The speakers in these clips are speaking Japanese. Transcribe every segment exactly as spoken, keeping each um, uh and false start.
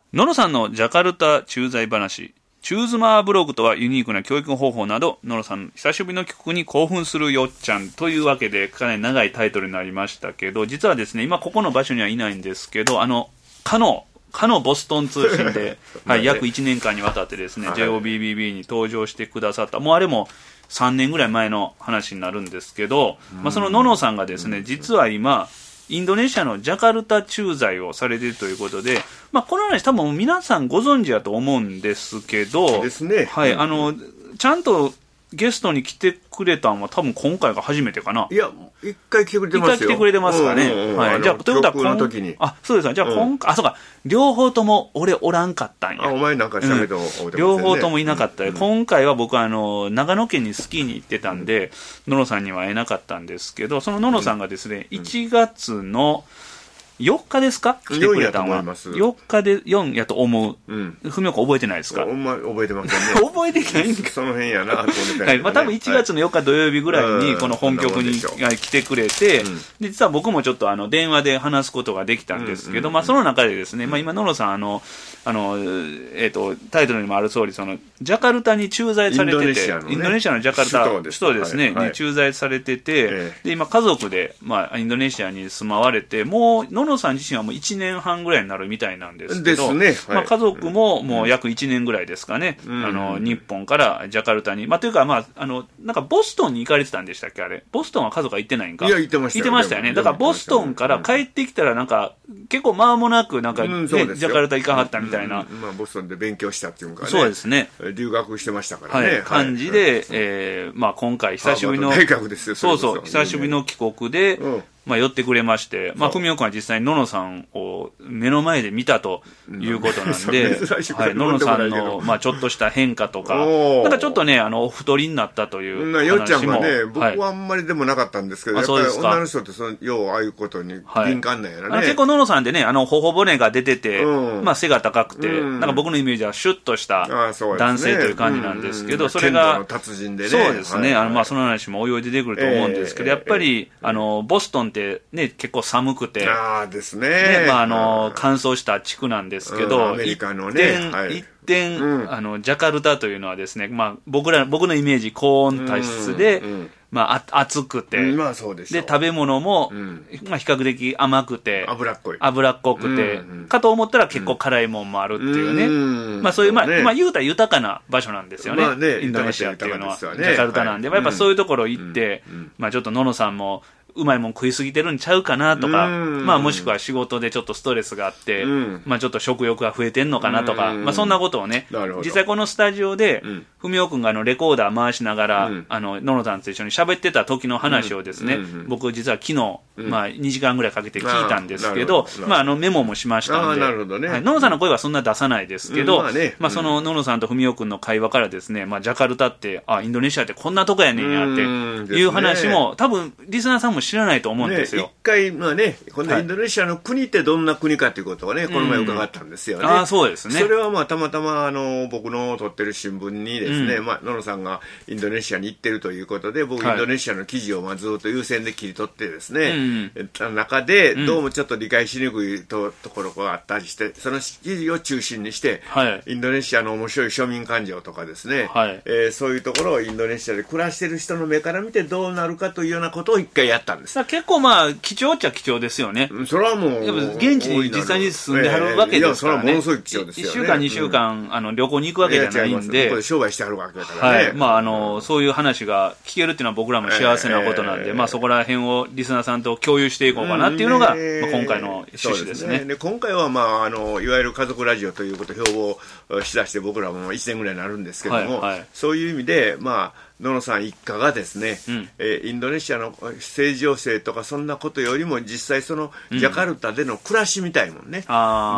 ののさんのジャカルタ駐在話。チューズマーブログとはユニークな教育方法など、ののさん久しぶりの帰国に興奮するよっちゃんというわけで、かなり長いタイトルになりましたけど、実はですね、今ここの場所にはいないんですけど、あの、かの、かのボストン通信で、はい、約いちねんかんにわたってですね、ジェイオービービービー に登場してくださった、もうあれもさんねんぐらい前の話になるんですけど、まあ、そのののさんがですね、実は今、インドネシアのジャカルタ駐在をされているということで、まあ、この話多分皆さんご存知だと思うんですけど、 ですね。 はい、あの、ちゃんとゲストに来てくれたのは多分今回が初めてかな。 いや、一回来てくれてますよ。 一回来てくれてますかね。 うんうんうん、 はい。じゃあ、ということは今の時に。 あ、そうですか。じゃあ、今回、うん、あ、そうか。両方とも俺おらんかったんや。 あ、お前なんか喋っても、うん、 両方ともいなかった、うん、今回は僕はあの、長野県にスキーに行ってたんで、うん、ののさんには会えなかったんですけど、そのののさんがですね、うん、いちがつの、よっかですか来てくれたのは。よっかでよんやと思う。うん。ふみおくん覚えてないですか？ お前覚えてませんね。 覚えてないんか。 その辺やなと思ってた、ね。 はい。まあ多分いちがつのよっか土曜日ぐらいにこの本局に来てくれて、うん、で、実は僕もちょっとあの電話で話すことができたんですけど、うんうんうん、まあその中でですね、まあ今野呂さんあの、あの、えっ、ー、と、タイトルにもある通り、その、ジャカルタに駐在されてて、インドネシアの、ね、インドネシアのジャカルタ首都ですね、はいはい、に駐在されてて、えー、で、今家族で、まあインドネシアに住まわれて、もう、野呂さん自身はもういちねんはんぐらいになるみたいなんですけど、 ですね。 はい、まあ家族ももう約いちねんぐらいですかね、うん、あの、日本からジャカルタに、まあというか、まあ、あの、なんかボストンに行かれてたんでしたっけ、あれ。ボストンは家族は行ってないんか。 いや、行ってました。 行ってましたよね。だからボストンから帰ってきたら、なんか、結構間もなく、なんか、ね、うん、ジャカルタ行かはったみたいな。 うんうん、まあ、ボストンで勉強したっていうかね。 そうですね。 留学してましたからね。 はい。感じで、はい、えー、まあ今回久しぶりの、 大学ですよ、 そうそう、久しぶりの帰国で、うん、まあ寄ってくれまして、まあふみおくんは実際にののさんを目の前で見たということなんで、はい、ののさんの、まあちょっとした変化とか、なんかちょっとね、あの、お太りになったという話も。 よっちゃんがね、僕はあんまりでもなかったんですけど、はい、やっぱり女の人ってその、ようああいうことに敏感なんやらね。はい、 結構ののさんでね、あの、頬骨が出てて、うん、まあ背が高くて、うん、なんか僕のイメージはシュッとした男性という感じなんですけど、それが、 剣道の達人でね。 そうですね、はい、あの、まあその話もおいおい出てくると思うんですけど、えー、やっぱり、あの、ボストンってね、結構寒くて、 ああですね。 ね、まああの、乾燥した地区なんですけど、うん、 アメリカのね、 一点、うん、あの、ジャカルタというのはですね、まあ僕ら、僕のイメージ高温多湿で、うんうん、まあ、あ暑くて、 うん、まあそうでしょう。 で、食べ物も、うん、まあ比較的甘くて、 脂っこい。 脂っこくて、うんうん、かと思ったら結構辛いもんもあるっていうね。うん、まあそういう、まあ、ね、まあ言うたら豊かな場所なんですよね。まあね、インドネシアっていうのは、ね、ジャカルタなんで、はい、まあやっぱそういうところ行って、うん、まあちょっとののさんも、うまいもん食いすぎてるんちゃうかなとか、まあもしくは仕事でちょっとストレスがあって、まあちょっと食欲が増えてんのかなとか、まあそんなことをね、実際このスタジオで、ふみおくんがあのレコーダー回しながら、あの、ののさんと一緒に喋ってた時の話をですね、僕実は昨日、まあにじかんぐらいかけて聞いたんですけど、まああのメモもしましたんで、ののさんの声はそんな出さないですけど、まあそのののさんとふみおくんの会話からですね、まあジャカルタって、あ、インドネシアってこんなとこやねんやっていう話も、多分リスナーさんも知らないと思うんですよ。 ね、一回、まあね、このインドネシアの国ってどんな国かということをね、はい、この前伺ったんですよね。 ああ、そうですね。 それはまあたまたまあの僕の撮ってる新聞にですね、うん、まあののさんがインドネシアに行ってるということで、僕、はい、インドネシアの記事をまあずっと優先で切り取ってですね、うん、中でどうもちょっと理解しにくい と, ところがあったりして、その記事を中心にして、はい、インドネシアの面白い庶民感情とかですね、はい、えー、そういうところをインドネシアで暮らしてる人の目から見てどうなるかというようなことを一回やったんです。 結構まあ貴重っちゃ貴重ですよね。 それはもうやっぱ現地に実際に住んではるわけですからね。 いや、それはものすごい貴重ですよね。いっしゅうかんにしゅうかん、うん、あの旅行に行くわけじゃないんで、 ここで商売してはるわけだからね。 はい、まああのそういう話が聞けるっていうのは僕らも幸せなことなんで、えー、まあそこら辺をリスナーさんと共有していこうかなっていうのが、うんね、まあ、今回の趣旨ですね。 ですね。で今回はまああのいわゆる家族ラジオということを標榜しだして僕らもいちねんぐらいになるんですけども、はいはい、そういう意味でまあののさん一家がですね、うん、えー、インドネシアの政治情勢とかそんなことよりも実際そのジャカルタでの暮らしみたいもんね、うん、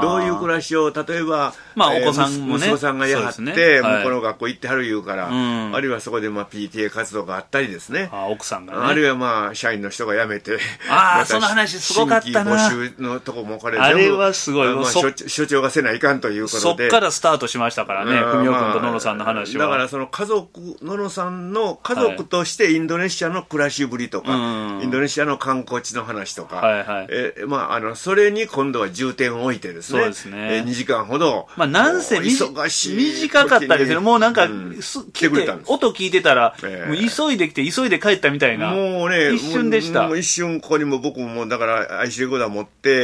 どういう暮らしを例えば、 まあ、お子さんもね、 息子さんがやはって、ね、はい、向こうの学校行ってはるいうから、うん、あるいはそこでまあ ピーティーエー 活動があったりですね、 あ、奥さんがね、 あるいはまあ社員の人が辞めて、 あ、その話すごかったな、 新規募集のとこもこれあれはすごい、 まあ、所, 所長がせないかんということでそっからスタートしましたからね、ふみおくんとののさんの話は。 だからその家族ののさんんの家族としてインドネシアの暮らしぶりとか、はい、インドネシアの観光地の話とか、はいはい、えまあ、あのそれに今度は重点を置いてですね、そうですね、えにじかんほど、 まあ、なんせ忙しい短かったですね。もうなんか、うん、来てくれたんです。音聞いてたら、えー、もう急いで来て急いで帰ったみたいな、もうね、一瞬でした。 もう一瞬ここにも僕もだから アイシーレコーダー持って、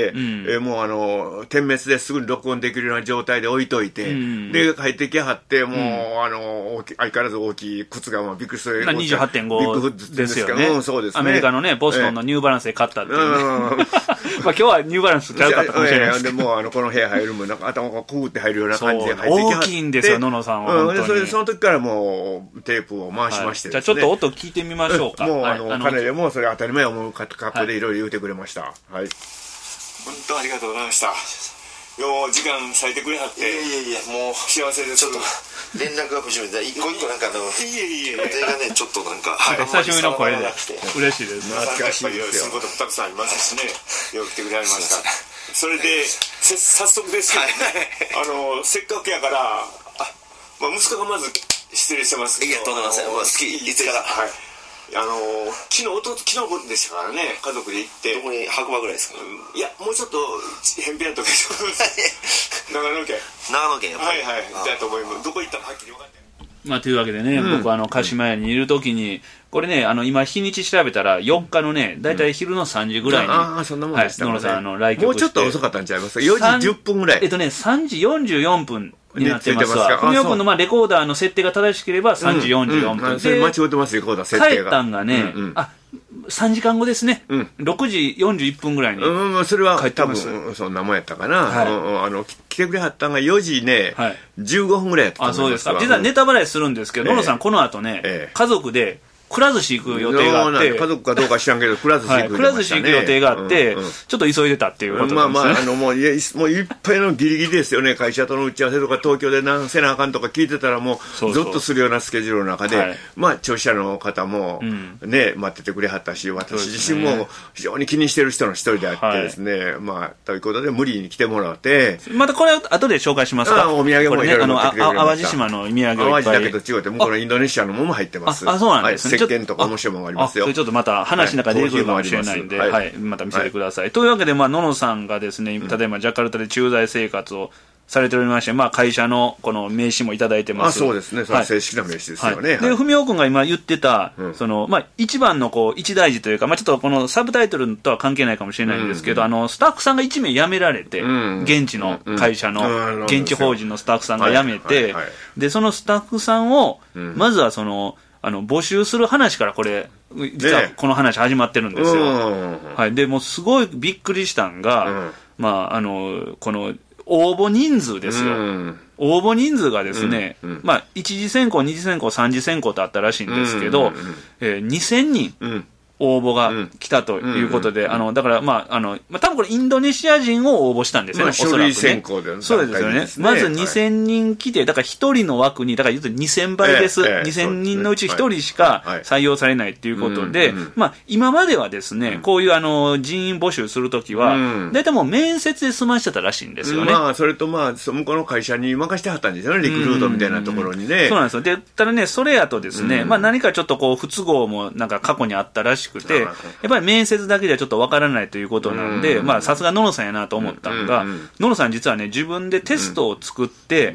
うん、えー、もうあの点滅ですぐに録音できるような状態で置いといて、うん、で帰ってきはってもう、うん、あの相変わらず大きい靴がビッグスウェイにじゅうはちてんご ですよね。 うん、そうですね。 アメリカのねボストンのニューバランスで買ったっていう、ね、うんまあ今日はニューバランスちゃうかったかもしれないですけど、 でもうあのこの部屋入るもなんか頭がくぐって入るような感じで入ってきはって、 大きいんですよ、ののさんは。 うん、でそれでその時からもうテープを回しましてですね、はい、 じゃあちょっと音聞いてみましょうか。 もうあの、はい、彼でもそれ当たり前思う格好でいろいろ言うてくれました。はい、はい、本当ありがとうございました。よう時間割いてくれはって、いやいやいやもう幸せです。ちょっと連絡が不純で一個一個なんかあのいやいやいやがねちょっとなんか、 はい、久しぶりの声で嬉しいです。 懐かしいですよ。することもたくさんありますしね。よう来てくれはりました。それで早速ですけど、ね、あのせっかくやからあ、まあ、息子がまず失礼してますけど、いやとんでもません、好きいつから、はい、あの昨日おと昨日でしたからね、家族で行って。どこに白馬ぐらいですか。いやもうちょっと偏僻なとこ長野県長野県やっぱり、はいはいだと思います。どこ行ったのはっきり分かって。 まあ、というわけでね、うん、僕はあの鹿島屋にいるときに、これね、あの今日にち調べたらよっかのね、だいたい昼のさんじぐらいに、うん、 ああそんなもんでしたね、 はい、野呂さんあの来局して、 もうちょっと遅かったんちゃいますか。よじじゅっぷんぐらい、 えっとねさんじよんじゅうよんぷんになってますわ。文雄君のまあレコーダーの設定が正しければさんじよんじゅうよんぷん、うんうん、 それ間違ってます、レコーダー設定が。 帰ったんがね、うんうん、あさんじかんごですね、うん、ろくじよんじゅういっぷんぐらいに帰ってます。 うん、それは多分そんなもんやったかな、はい、あの来てくれはったんがよじね、はい、じゅうごふんぐらいやったと思います。 あ、そうですか。実はネタバラシするんですけど、野呂さんこの後ね、えー、家族でくら寿司行く予定があって、 家族かどうか知らんけどくら寿司行く、ね、はい、 くら寿司行く予定があって、うんうん、ちょっと急いでたっていうことですね。まあまあ、あのもういもういっぱいのギリギリですよね。会社との打ち合わせとか東京で何せなあかんとか聞いてたらもうゾッとするようなスケジュールの中で、はい、まあ聴取者の方もね、うん、待っててくれはったし、私自身も非常に気にしてる人の一人であってですね、はい、まあということで無理に来てもらって、 またこれ後で紹介しますか。 あお土産もいろいろ持ってきてくれました。ね、 淡路島のお土産をいっぱい。 淡路だけと違って向こうのインドネシアのものも入ってます。 ああそうなんですね。 はい、石鹸とか面白いものありますよ。 それちょっとまた話の中で出てくるかもしれないんで、はいはい、また見せてください、はい、というわけで、まあ、野々さんがですね、例えばジャカルタで駐在生活をされておりまして、まあ、会社のこの名刺もいただいてます。 あ、そうですね、それは正式な名刺ですよね、はいはい、で文雄君が今言ってた、うん、そのまあ、一番のこう一大事というか、まあ、ちょっとこのサブタイトルとは関係ないかもしれないんですけど、うんうん、あのスタッフさんがいちめい辞められて、うん、現地の会社の、現地法人のスタッフさんが辞めて、はいはいはい、でそのスタッフさんを、うん、まずはそのあの募集する話からこれ実はこの話始まってるんですよ、ね、はい、でもうすごいびっくりしたんが、うん、まああのこの応募人数ですよ、うん、応募人数がですね、うんうん、まあ一次選考二次選考三次選考とあったらしいんですけど、うんうんうんえー、にせんにん、うん応募が来たということで、うんうんうん、あのだからまああの、まあ、多分これインドネシア人を応募したんですよね、まあ、おそらくね。書類選考で、そうですよね。まずにせんにん来て、だからひとりの枠にだから言うとにせんばいです、ええ、にせんにんのうちひとりしか採用されないということで、はいはい、まあ、今まではですね、うん、こういうあの人員募集するときは、うん、大体もう面接で済ましてたらしいんですよね。 まあ、それとまあ向こうの会社に任せてはったんですよね、リクルートみたいなところにね。 そうなんですよ。でただね、それやとですね、うんまあ、何かちょっとこう不都合もなんか過去にあったらしくて、やっぱり面接だけではちょっとわからないということなんで、まあさすが野呂さんやなと思ったのが、野呂さん実はね自分でテストを作って、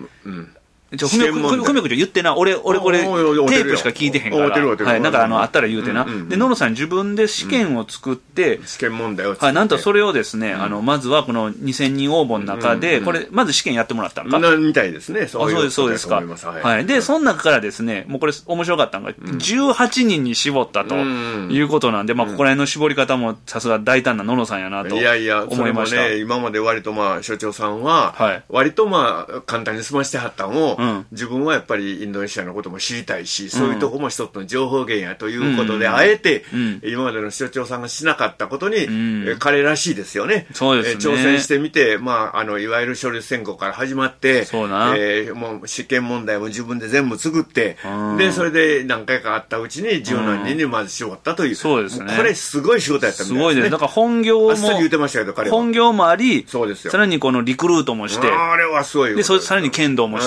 ちょふみおくん言ってな、俺俺これテープしか聞いてへんから、はい、なんかあのあったら言うてな、で野呂さん自分で試験を作って、 試験問題を作って、 はい、なんとそれをですね、あのまずはこのにせんにん応募の中で、これまず試験やってもらったんか。 みたいですね。 そういうそうですか。はい。でその中からですね、もうこれ面白かったのがじゅうはちにんに絞ったということなんで、まあここら辺の絞り方もさすが大胆な野呂さんやなと思いました。いやいや、それもね、 今まで割とまあ所長さんは割とまあ簡単に済ましてはったんを、自分はやっぱりインドネシアのことも知りたいし、そういうとこも一つの情報源やということで、うん、あえて、うん、今までの所長さんがしなかったことに、うん、彼らしいですよね。 そうですね。 挑戦してみて、まあ、あのいわゆる書類選考から始まって、そうな、えー、もう試験問題も自分で全部作って、でそれで何回かあったうちに十何人にまず絞ったという、 そうですね。 これすごい仕事やったみたいですね。すごいです。 だから本業もあっさり言ってましたけど、彼は本業もあり、 そうですよ。 さらにこのリクルートもして、 あれはすごい。 でそさらに剣道もしてというね。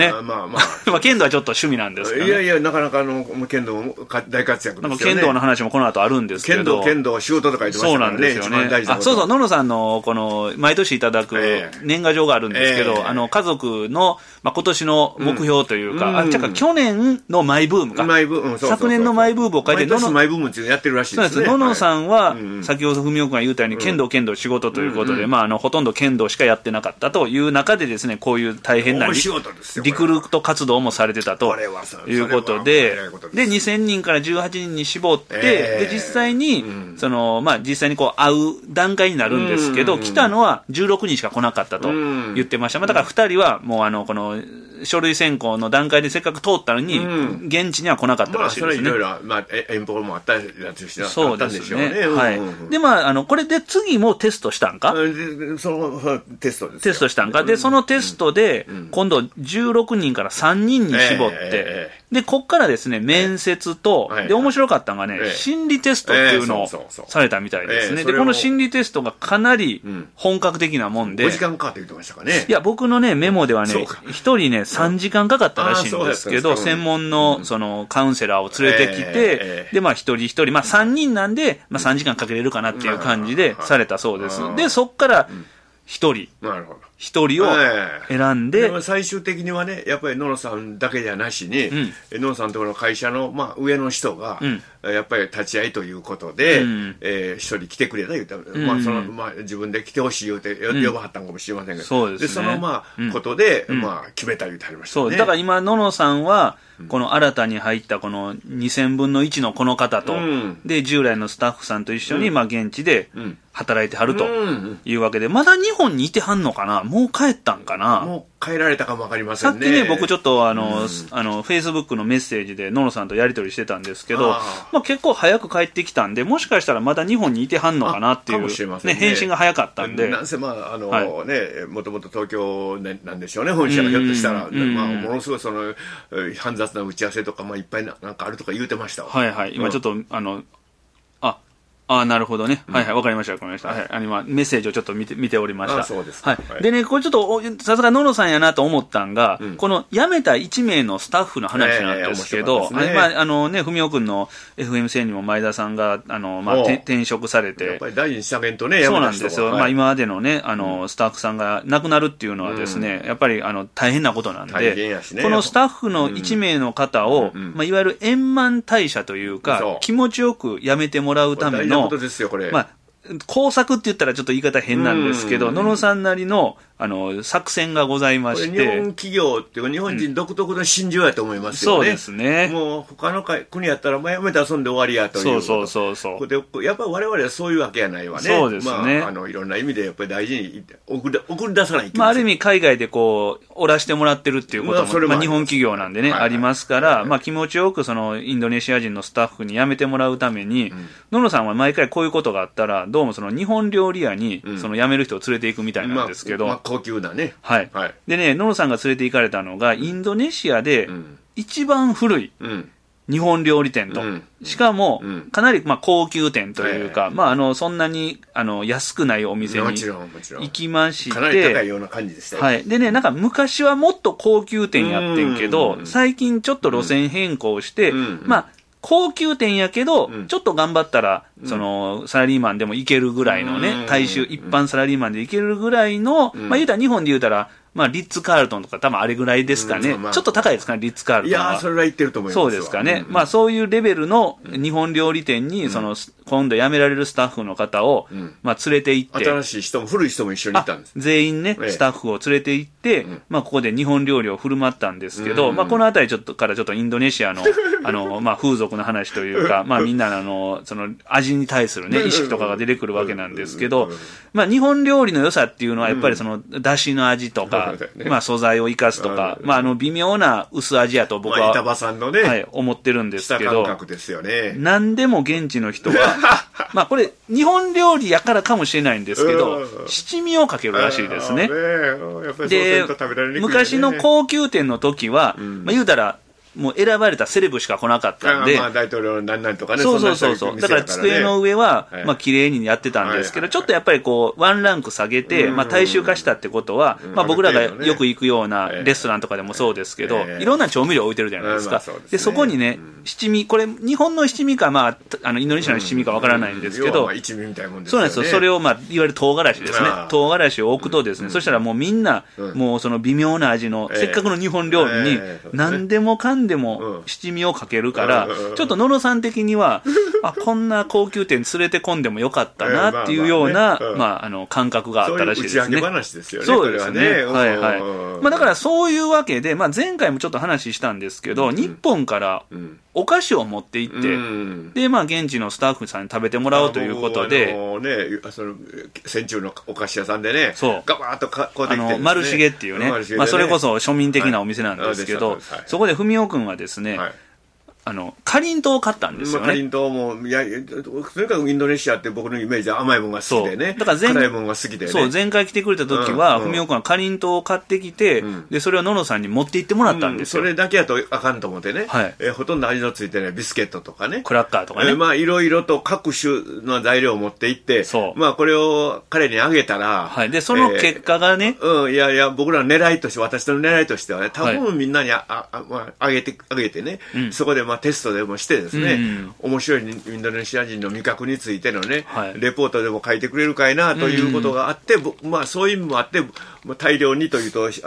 ね。まあまあ。まあ剣道はちょっと趣味なんですけど、ね。 いやいや、なかなかあの、剣道も大活躍ですよね。なんか剣道の話もこの後あるんですけど。 剣道、剣道、仕事とか言ってましたからね。そうなんですよね。一番大事なこと。 あ、そうそう、野野さんの、この、毎年いただく年賀状があるんですけど、えー、あの、家族の、まあ、今年の目標というか、うん、あ、じゃあ去年のマイブームか。 マイブーム、そうそうそう昨年のマイブームを書いて、 毎年マイブームっていうのやってるらしいですね。 そうです。野野さんは、はい、先ほど文雄君が言ったように、剣道、剣道仕事ということで、うん、まあ、あの、ほとんど剣道しかやってなかったという中でですね、こういう大変なリクルート活動もされてたということで、で、にせんにんからじゅうはちにんに絞って、えー、で、実際に、うん、その、まあ、実際にこう、会う段階になるんですけど、うん、来たのはじゅうろくにんしか来なかったと言ってました。まあ、だからふたりは、もう、あの、この、書類選考の段階でせっかく通ったのに、うん、現地には来なかったらしいですね。まあ、それいろいろ、まあ、遠方もあったりしなかったんでしょうね。そうですね。はい。で、まあ、あの、これで次もテストしたんか、 その、テストです。 テストしたんか。で、そのテストで、今度じゅうろくにんからさんにんに絞って、えー、で、こっからですね、面接と、えー、で、面白かったのがね、えー、心理テストっていうのをされたみたいですね。で、この心理テストがかなり本格的なもんで。 ごじかんかかって言ってましたかね。 いや、僕のね、メモではね、一人ね、さんじかんかかったらしいんですけど、専門の、その、カウンセラーを連れてきて、で、まあ、一人一人、まあ、さんにんなんで、まあ、さんじかんかけれるかなっていう感じでされたそうです。で、そっから、一人。なるほど。一人を選んで、えー、 最終的にはね、やっぱり野野さんだけじゃなしに、うん、野野さんのところの会社の、まあ、上の人が、うん、やっぱり立ち会いということで、うん、えー、一人来てくれた言うたら、うん、まあそのまあ、自分で来てほしい言うて、うん、呼ばはったんかもしれませんけど、そうですね、でその、まあうん、ことで、まあ、決めた言うてはりましたね。そうだから今野野さんはこの新たに入ったこのにせんぶんのいちのこの方と、うん、で従来のスタッフさんと一緒に、まあ、現地で働いてはるというわけで、まだ日本にいてはんのかな、もう帰ったんかな。 もう帰られたかもわかりませんね。 さっきね、僕ちょっとあの、うん、あの、フェイスブックのメッセージで野野さんとやり取りしてたんですけど、あまあ、結構早く帰ってきたんで、もしかしたらまだ日本にいてはんのかなっていう、ねね、返信が早かったんで。 なんせまあ、あの、はい、ね、もともと東京なんでしょうね、本社がひょっとしたら、まあ、ものすごいその、煩雑な打ち合わせとか、まあ、いっぱいな、なんかあるとか言うてましたわ。 はいはい。今ちょっと、うん、あの、ああ、なるほどね。はいはい、わかりました、わかりました。はい、あの、今、メッセージをちょっと見て、見ておりました。 あ、そうです。 はい。でね、これちょっと、さすが野野さんやなと思ったんが、うん、この辞めたいち名のスタッフの話なんですけど、えーね、まあ、あのね、文雄くんの エフエム 戦にも前田さんが、あの、まあ、転職されて。 やっぱり大事にしてあげんとね、 そうなんですよ。はい、まあ、今までのね、あの、スタッフさんが亡くなるっていうのはですね、うん、やっぱり、あの、大変なことなんで、大変やしね、このスタッフのいち名の方を、うん、まあ、いわゆる円満退社というか、うん、気持ちよく辞めてもらうための、大事なことですよ、これ。まあ、工作って言ったらちょっと言い方変なんですけど、野野さんなりの、あの、作戦がございまして。 日本企業っていうか、日本人独特の心情やと思いますよね。 そうですね。 もう、他の国やったら、まあ、やめて遊んで終わりやという。 そうそうそうそう。 で、やっぱり我々はそういうわけやないわね。 そうですね。 まあ、あの、いろんな意味でやっぱり大事に送り、送り出さないと。 まあ、ある意味海外でこう、おらしてもらってるっていうことも、まあ、まあ、日本企業なんでね、はいはい、ありますから、はいはい、まあ、気持ちよくその、インドネシア人のスタッフに辞めてもらうために、うん、野野さんは毎回こういうことがあったら、どうもその、日本料理屋に、その、辞める人を連れて行くみたいなんですけど。 まあ、まあ、高級だね。 はい。はい、でね、野野さんが連れて行かれたのが、インドネシアで一番古い日本料理店と。うん、しかも、かなりまあ高級店というか、うん、まああの、そんなにあの安くないお店に行きまして。 かなり高いような感じでしたよ。 はい。でね、なんか昔はもっと高級店やってんけど、最近ちょっと路線変更して、うん、まあ、高級店やけど、うん、ちょっと頑張ったら、うん、その、サラリーマンでも行けるぐらいのね、大衆、一般サラリーマンで行けるぐらいの、うん、まあ言うたら日本で言うたら、まあ、リッツ・カールトンとか多分あれぐらいですかね。うんまあ、ちょっと高いですかね、リッツ・カールトンは。 いやー、それは言ってると思います。 そうですかね。うん、まあ、そういうレベルの日本料理店に、その、今度辞められるスタッフの方を、うん、まあ、連れて行って。 新しい人も、古い人も一緒に行ったんです。 全員ね、スタッフを連れて行って、うん、まあ、ここで日本料理を振る舞ったんですけど、うん、まあ、このあたりちょっとからちょっとインドネシアの、あの、まあ、風俗の話というか、まあ、みんなのあの、その、味に対するね、意識とかが出てくるわけなんですけど、まあ、日本料理の良さっていうのは、やっぱりその、出汁の味とか、まあ、素材を生かすとか、まあ、あの、微妙な薄味やと僕は、まあ、 板場さんのね、 はい、思ってるんですけど、 感覚ですよね。 何でも現地の人は、まあ、これ、日本料理やからかもしれないんですけど、七味をかけるらしいですね。で、昔の高級店の時は、まあ、言うたら、 もう選ばれたセレブしか来なかったんで、 まあ大統領なんなんとかね、 そうそうそうそう、だから机の上は、まあ綺麗にやってたんですけど、ちょっとやっぱりこうワンランク下げて、まあ大衆化したってことは、まあ僕らがよく行くようなレストランとかでもそうですけど、いろんな調味料置いてるじゃないですか。でそこにね、七味、これ日本の七味か、まああのインドネシアの七味かわからないんですけど、 一味みたいなもんですそうなんですよ。それをまあいわゆる唐辛子ですね。唐辛子を置くとですね、そしたらもうみんなもうその微妙な味のせっかくの日本料理に何でもかんでも七味をかけるから、ちょっと野呂さん的にはあこんな高級店連れてこんでもよかったなっていうようなまああの感覚があったらしいですね。 そういう打ち上げ話ですよね。 そうですね。はいはい。まあだからそういうわけで、まあ前回もちょっと話したんですけど、日本からお菓子を持って行って、うん、でまあ現地のスタッフさんに食べてもらおうということで、 あのね、その戦中のお菓子屋さんでね、 そうガバーッと買うてきて、ね、 あの丸重っていうね、ね、まあそれこそ庶民的なお店なんですけど、はい、そこで文雄君はですね、はい、あのかりんとうを買ったんですよね。 かりんとうもいやとにかくインドネシアって僕のイメージは甘いものが好きでね、 だから前辛いものが好きでね、 そう前回来てくれた時は文雄君はかりんとうを買ってきて、うん、でそれを野呂さんに持って行ってもらったんですよ、 うん、それだけやとあかんと思ってね、はい、えー、ほとんど味のついてないビスケットとかね、 クラッカーとかね、 えー、まあいろいろと各種の材料を持って行って、そうまあこれを彼にあげたら、 はい、でその結果がね、 えー、うん、いやいや僕らの狙いとして、私の狙いとしてはね、多分みんなに あ,、ああまあ、あげてあげてね、うん、そこでまあテストでもしてですね、うん、面白いインドネシア人の味覚についてのね、はい、レポートでも書いてくれるかいなということがあって、うん、まあそういう意味もあって大量にというと、うん、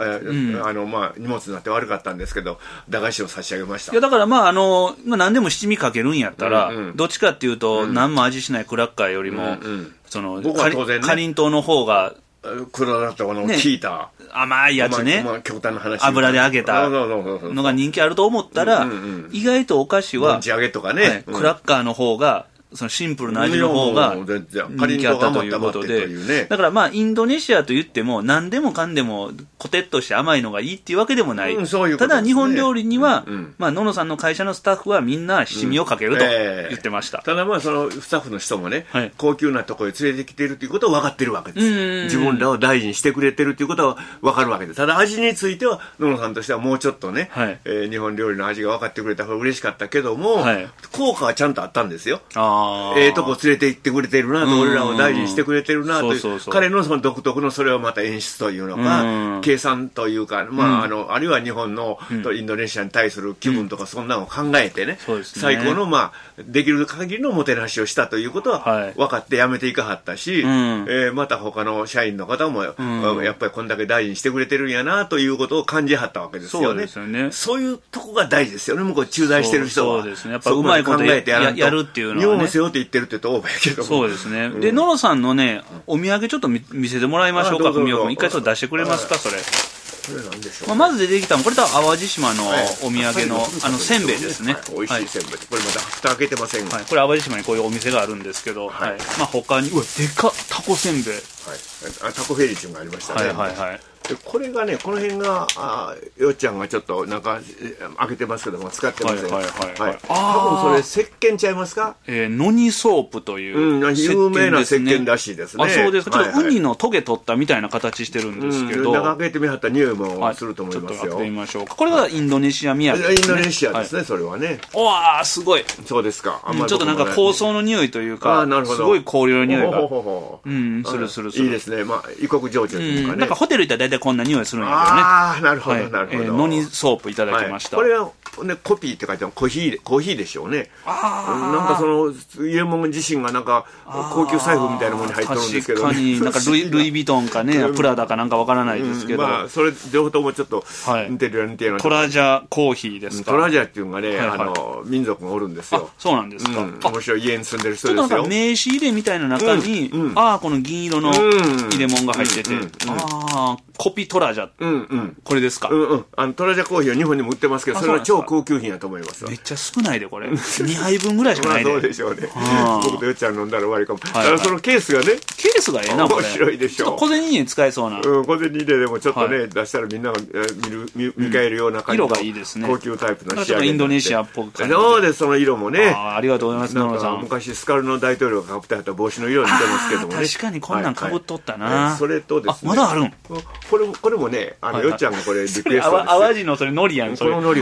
あのまあ荷物になって悪かったんですけど、駄菓子を差し上げました。 いやだからまああの、まあ、何でも七味かけるんやったら、うんうん、どっちかっていうと、うん、何も味しないクラッカーよりも、うんうん、その僕は当然ね、 かりんとうの方が黒だったこの効いた、ね、 甘いやつね、 まあ、極端な話、 油で揚げたのが人気あると思ったら、うんうんうん、意外とお菓子は、 もち揚げとかね、 はい、クラッカーの方がそのシンプルな味の方が人気あったということで、だからまあインドネシアといっても何でもかんでもコテッとして甘いのがいいっていうわけでもない、うん、そういうことですね。ただ日本料理には、うんうん、まあ野呂さんの会社のスタッフはみんな七味をかけると言ってました、うんえー、 ただまあそのスタッフの人もね、はい、高級なところに連れてきてるということは分かってるわけです。自分らを大事にしてくれてるということは分かるわけです。ただ味については野呂さんとしてはもうちょっとね、はい、えー、日本料理の味が分かってくれた方が嬉しかったけども、はい、効果はちゃんとあったんですよ。あええー、とこ連れて行ってくれてるなと、俺らを大事にしてくれてるなという、彼のその独特のそれはまた演出というのか、計算というか、まあ、あの、あるいは日本のインドネシアに対する気分とかそんなのを考えてね、最高のまあ、できる限りのもてなしをしたということは分かってやめていかはったし、えまた他の社員の方もやっぱりこんだけ大事にしてくれてるんやなということを感じはったわけですよね。そういうとこが大事ですよね、向こう駐在してる人は。 そうですね。やっぱうまいことやるっていうのはね。 日本を背負って言ってるって言うとオーバーやけども。 そうですね。うん、で、野呂さんのね、お土産ちょっと 見, 見せてもらいましょうか、文雄君。一回ちょっと出してくれますか、それ。 これなんでしょう、 まあ、まず出てきたの、これと淡路島のお土産の、はい、あの、せんべいですね。 美味しいせんべい。これまだ蓋開けてませんが。 はい、これ淡路島にこういうお店があるんですけど、はい。はい、まあ、他に、うわ、でかっ、タコせんべい。はい。 あ、タコフェリチュンがありましたね。 はいはいはい。 でこれがね、この辺があよっちゃんがちょっとなんか開けてますけども使ってません。はいはいはい、はい、多分それ石鹸ちゃいますか？ えー、ノニソープという、 うん、有名な石鹸らしいですね。 あ、そうですか。ちょっとウニのトゲ取ったみたいな形してるんですけど、 うん、中開けてみはった匂いもすると思いますよ。はい、ちょっと開けてみましょうか。これがインドネシア土産ですね。 インドネシアですね、はい、それはね。 おわー、すごい。 そうですか。 あんまりちょっとなんか香草の匂いというか、あ、なるほど、すごい香料の匂いが、 ほほほうん、するするする。 いいですね。まあ異国情緒というかね、うん。 なんかホテル行ったら大体こんな匂いするんやけどね。 ああ、なるほど、はい、なるほど、えー、 ノニソープいただきました。 はい、これは、ね、コピーって書いてあるコーヒー、コーヒーでしょうね。あなんかその入れ物自身がなんか高級財布みたいなものに入ってるんですけど、ね、 確かになんかルイ、ルイ・ヴィトンかね、プラダかなんかわからないですけど、 うん、まあそれ両方ともちょっと似てるような似てるような。 トラジャコーヒーですか。 トラジャっていうのがね、はいはい、あの民族がおるんですよ。 あ、そうなんですか。うん、 面白い家に住んでる人ですよ。 ちょっとなんか名刺入れみたいな中に、うんうん、ああこの銀色の入れ物が入ってて、うんうんうん、ああコピトラジャ、うんうん、これですか。 うんうん、あのトラジャコーヒーは日本にも売ってますけど、それは超高級品だと思います。 めっちゃ少ないでこれにはいぶんぐらいしかないで。 まあそうでしょうね。僕とよっちゃん飲んだら終わりかも。はいはい、だからそのケースがね、 ケースがええなこれ。 面白いでしょ。ちょっと小銭入れに使えそうな。 うん、小銭入れでもちょっとね、はい、出したらみんなが見る 見, 見返るような感じの、 うん、色がいいですね。 高級タイプの仕上げ。 ちょっとインドネシアっぽく感じ。 そうです、その色もね。 あ, ありがとうございます。野呂さん。 昔スカルの大統領がかぶってあった帽子の色に似てますけどもね。 確かにこんなんかぶっとったな。 はいはい、それとですね。 あ、まだあるん。 これもこれもね、あの、はいはい、よっちゃんがこれリクエストです。 淡路のそれノリやん。 このノリが売ってない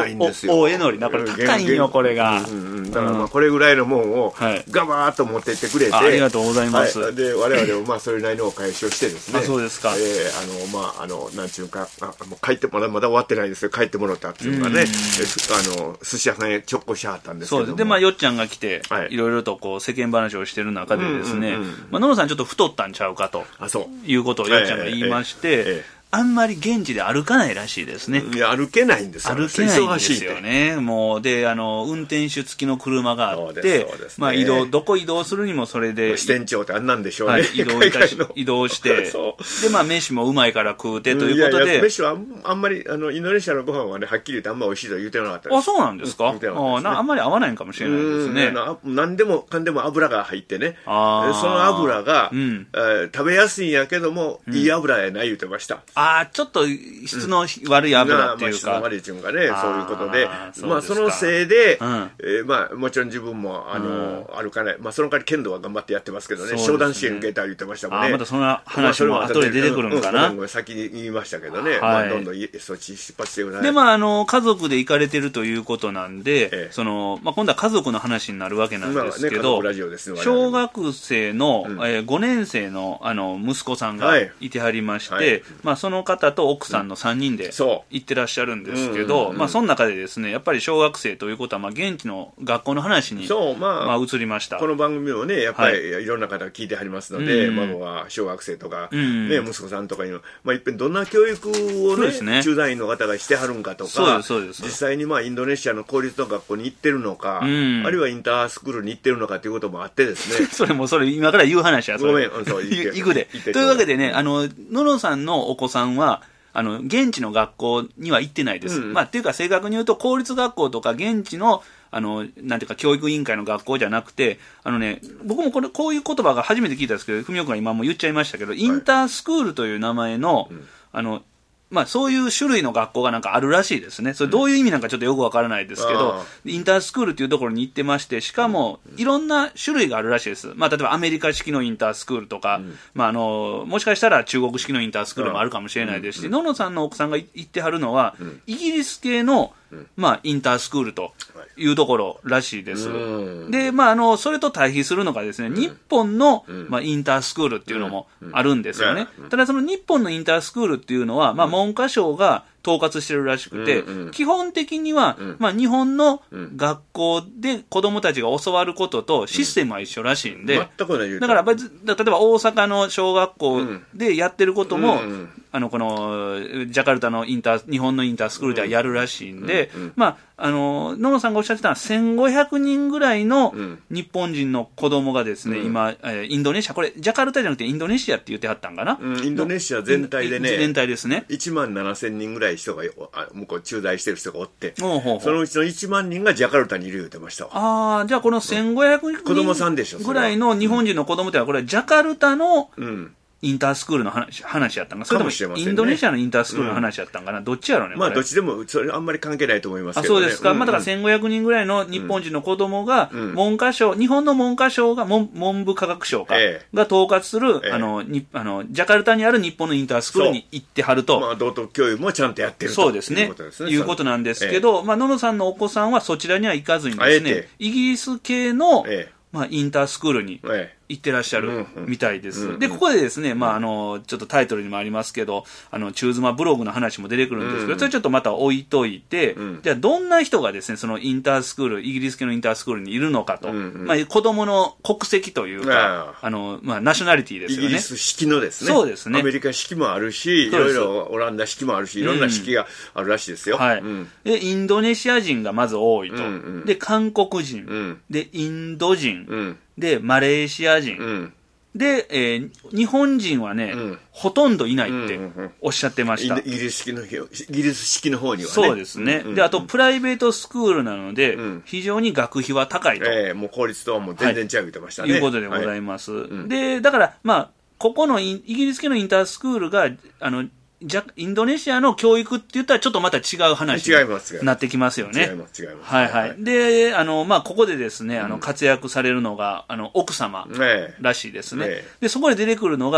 ないんですよ。 大江のりな、これ高いんよ、これが。 うんうん、だからまあこれぐらいのもんをガバーッと持ってってくれて、はい、 あ, ありがとうございます。 はい、で我々もまあそれなりのお返しをしてですね。 あ、そうですか。 えー、あのまああのなんちゅうか、あもう帰ってまだまだ終わってないですよ。帰ってもらったっていうのがね、うん、あの寿司屋さんへ直行しはったんですけども。 そうです。でまあよっちゃんが来て、はい、いろいろとこう世間話をしてる中でですね、うんうんうん、まあ野呂さんちょっと太ったんちゃうかと、あ、そういうことをよっちゃんが言いまして。えーえーえーあんまり現地で歩かないらしいですね。 いや歩けないんですよ。 歩けないんですよね。もうであの運転手付きの車があって、ね、まあ移動どこ移動するにもそれで支店長ってあんなんでしょうね。 はい、移動いたし移動してでまあ飯もうまいから食うてということで、 いやいや飯はあんまりあのインドネシアのご飯はねはっきり言ってあんまり美味しいとは言ってなかったです。 あ、そうなんですか。うん、あ, なあんまり合わないかもしれないですね。 何でもかんでも油が入ってね。あその油が、うんえー、食べやすいんやけども、うん、いい油やない言ってました。 ああちょっと質の悪い油っていうか、 うんまあ、質の悪いっていうかね、そういうことで、そまあそのせいで、うんえー、まあもちろん自分もあの、うん、歩かない、まあその代わり剣道は頑張ってやってますけどね、商談支援受けた言ってましたもんね。 あまたそんな話も後で出てくるのかな。 うんうん、先に言いましたけどね、はいまあどんどんそっち出発してください。 でまああの家族で行かれてるということなんで、ええ、そのまあ今度は家族の話になるわけなんですけど、 まあね、ラジオですね、 小学生の、うんえー、ごねん生のあの息子さんがいてはりまして、はいはい、まあその方と奥さんのさんにんで、うん行ってらっしゃるんですけど、うんうんうんまあ、その中でですねやっぱり小学生ということはまあ現地の学校の話にそう、まあまあ、移りました。 この番組をねやっぱりいろんな方が聞いてはりますので、はい、孫は小学生とか、うんね、息子さんとかにも、まあ、いっぺんどんな教育をねね駐在員の方がしてはるんかとか実際にまあインドネシアの公立の学校に行ってるのか、うん、あるいはインタースクールに行ってるのかということもあってですねそれもそれ今から言う話やそれごめんそう行くでというわけでねあの野呂さんのお子さんはあの現地の学校には行ってないです、うんまあ、っていうか正確に言うと公立学校とか現地のあのなんていうか教育委員会の学校じゃなくてあの、ね、僕もこれこういう言葉が初めて聞いたんですけど文雄君が今も言っちゃいましたけど、はい、インタースクールという名前の、うん、あのまあ、そういう種類の学校がなんかあるらしいですね。それどういう意味なんかちょっとよくわからないですけど、うん、インタースクールっていうところに行ってまして、しかもいろんな種類があるらしいです。まあ、例えばアメリカ式のインタースクールとか、うん、まあ、あのもしかしたら中国式のインタースクールもあるかもしれないですし、野呂さんの奥さんが行ってはるのは、うん、イギリス系の、まあ、インタースクールというところらしいです。うん、で、まあ、あのそれと対比するのがですね、日本の、まあ、インタースクールっていうのもあるんですよね。ただその日本のインタースクールっていうのは、まあ、文科省が統括してるらしくて、うんうん、基本的には、うんまあ、日本の学校で子どもたちが教わることとシステムは一緒らしいんで、うん、全くないだから例えば大阪の小学校でやってることも、うんうん、あのこのジャカルタのインター日本のインタースクールではやるらしいんで、うんうんうん、まああの野呂さんがおっしゃってたのはせんごひゃくにんぐらいの日本人の子供がですね、うん、今、えー、インドネシアこれジャカルタじゃなくてインドネシアって言ってはったんかな、 うん、インドネシア全体でね全体ですねいちまんななせんにんぐらい人が向こう駐在してる人がおってほうほうほうそのうちのいちまんにんがジャカルタにいる言ってましたわ。 ああじゃあこのせんごひゃくにん子供さんでしょぐらいの日本人の子供ってのはこれはジャカルタの、うんインタースクールの話、話やったんかそれともインドネシアのインタースクールの話やったんかな、うん、どっちやろうねまあどっちでもそれあんまり関係ないと思いますけど、ね、 あそうですか、うんうん、まあだからせんごひゃくにんぐらいの日本人の子供が文科省、うん、日本の文科省が文、文部科学省か、ええ、が統括する、ええ、あのにあのジャカルタにある日本のインタースクールに行ってはると、 まあ、道徳教育もちゃんとやってるとそうですねいうことですねいうことなんですけど、ええまあ、野呂さんのお子さんはそちらには行かずにですねイギリス系の、ええまあ、インタースクールに行ってらっしゃるみたいです。で、ここでですね、まあ、あの、ちょっとタイトルにもありますけど、あの、中妻ブログの話も出てくるんですけど、それちょっとまた置いといて、じゃあどんな人がですね、そのインタースクール、イギリス系のインタースクールにいるのかと、まあ、子供の国籍というか、あの、まあ、ナショナリティですよね。 イギリス式のですね。 そうですね。 アメリカ式もあるし、いろいろオランダ式もあるし、いろんな式があるらしいですよ。 はい。で、インドネシア人がまず多いと。で、韓国人。で、インド人。でマレーシア人、うん、で、えー、日本人はね、うん、ほとんどいないっておっしゃってました。 イギリス式の、イギリス式の方にはね。 そうですね、うんうん、であとプライベートスクールなので、うん、非常に学費は高いと、 えー、もう公立とはもう全然違う言ってましたね、 はい、いうことでございます、はい、でだからまあここのイギリス系のインタースクールがあのじゃインドネシアの教育って言ったらちょっとまた違う話になってきますよね。 違います違います。 はいはい。はい、で、あのまあここでですね、あの活躍されるのがあの奥様らしいですね。ねでそこで出てくるのが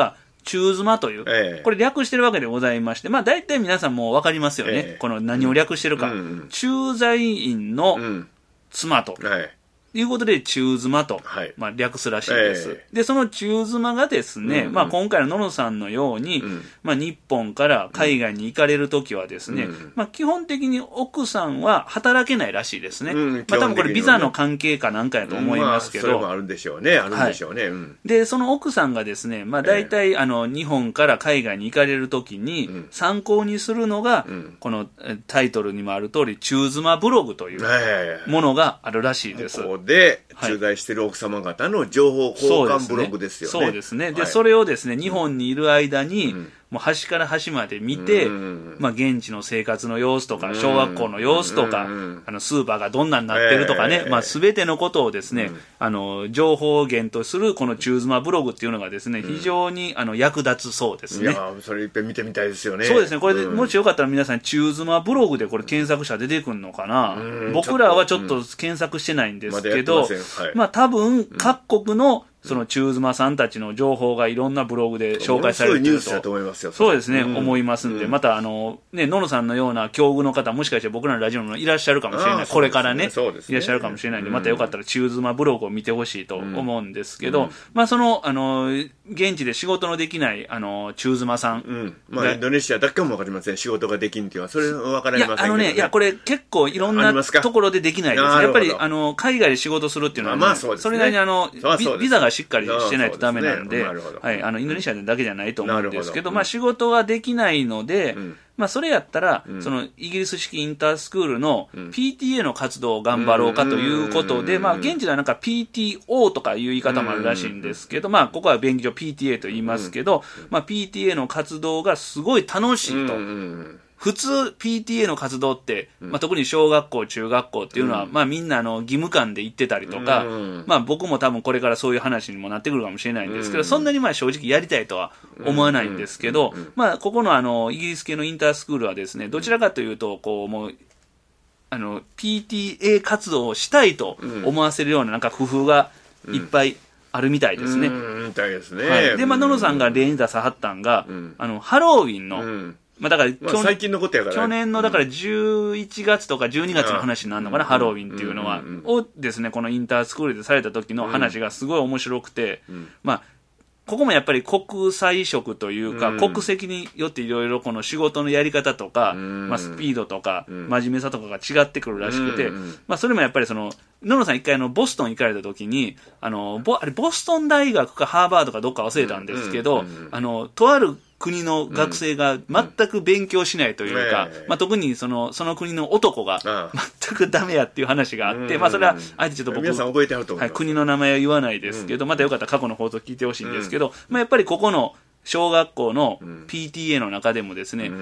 中妻という、えー、これ略してるわけでございまして、まあ大体皆さんもう分かりますよね。えー、この何を略してるか。うん、駐在員の妻と。うん、はいいうことで、中妻と、はい、まあ、略すらしいです。えー、で、その中妻がですね、うんうん、まあ、今回の野呂さんのように、うん、まあ、日本から海外に行かれるときはですね、うん、まあ、基本的に奥さんは働けないらしいですね。うん、まあ、多分これビザの関係かなんかやと思いますけど。うんまあ、それもあるんでしょうね。あるんでしょうね。はいうん、 で、その奥さんがですね、まあ、大体、えー、あの、日本から海外に行かれるときに、参考にするのが、うん、このタイトルにもある通り、中妻ブログというものがあるらしいです。 ここで、駐在している奥様方の情報交換ブログですよね。 そうですね。で、はい、それをですね、日本にいる間に、うん、もう端から端まで見て、まあ、現地の生活の様子とか、小学校の様子とか、あのスーパーがどんなになってるとかね、えー、まあ、全てのことをですね、うん、あの情報源とするこの中妻ブログっていうのがですね、非常にあの役立つそうですね。 いやそれいっぺん見てみたいですよね。 そうですね。これで、うん、もしよかったら皆さん中妻ブログでこれ検索者出てくるのかな。うん、僕らはちょっと検索してないんですけど、ま, はい、まあ多分各国のその中妻さんたちの情報がいろんなブログで紹介されていると。 ニュースだと思いますよ。 そうですね、うん、思いますんで、うん、またあの、ね、野呂さんのような境遇の方、もしかして僕らのラジオのいらっしゃるかもしれない。これからね、ねいらっしゃるかもしれないんで、またよかったら中妻ブログを見てほしいと思うんですけど、うん、まあその、あの、現地で仕事のできない、あの、中妻さん。うん。 まあインドネシアだけかもわかりません。仕事ができんっていうのは、それはわかりませんけど、ね。 いや、あのね、いや、これ結構いろんなところでできないです。やっぱり、あの、海外で仕事するっていうのは、ね、まあそうですね、それなりにあの、ビザがしっかりしてないとダメなんで、はい、あのインドネシアだけじゃないと思うんですけど、まあ仕事ができないので、うん、まあそれやったら、うん、そのイギリス式インタースクールの ピーティーエー の活動を頑張ろうかということで、まあ現地ではなんか ピーティーオー とかいう言い方もあるらしいんですけど、まあここは便宜上 ピーティーエー と言いますけど、まあ ピーティーエー の活動がすごい楽しいと。普通 ピーティーエー の活動って、まあ、特に小学校中学校っていうのは、うん、まあみんなあの義務感で行ってたりとか、うん、まあ僕も多分これからそういう話にもなってくるかもしれないんですけど、うん、そんなにまあ正直やりたいとは思わないんですけど、うん、まあここのあのイギリス系のインタースクールはですね、どちらかというとこうもうあの ピーティーエー 活動をしたいと思わせるようななんか工夫がいっぱいあるみたいですね。 うん、みたいですね。 はい、でまあ野呂さんが例に出さはったんが、うん、あのハロウィンの、うんまあだから、 まあ、最近のことやから去年のだからじゅういちがつとかじゅうにがつの話になるのかな、うん、ハロウィンっていうのは、うんうんうん、をですねこのインタースクールでされた時の話がすごい面白くて、うん、まあここもやっぱり国際色というか、うん、国籍によっていろいろこの仕事のやり方とか、うん、まあ、スピードとか、うん、真面目さとかが違ってくるらしくて、うん、まあそれもやっぱりその野呂さん一回あのボストン行かれた時にあの ボ, あれボストン大学かハーバードかどっか忘れたんですけど、うんうんうん、あのとある国の学生が全く勉強しないというか、うんうんまあ、特にそのその国の男が全くダメやっていう話があって、うんまあ、それはあえてちょっと僕皆さん覚えてあると思います、 はい、国の名前は言わないですけど、うん、またよかったら過去の放送聞いてほしいんですけど、うんまあ、やっぱりここの小学校の ピーティーエー の中でもですね、うん、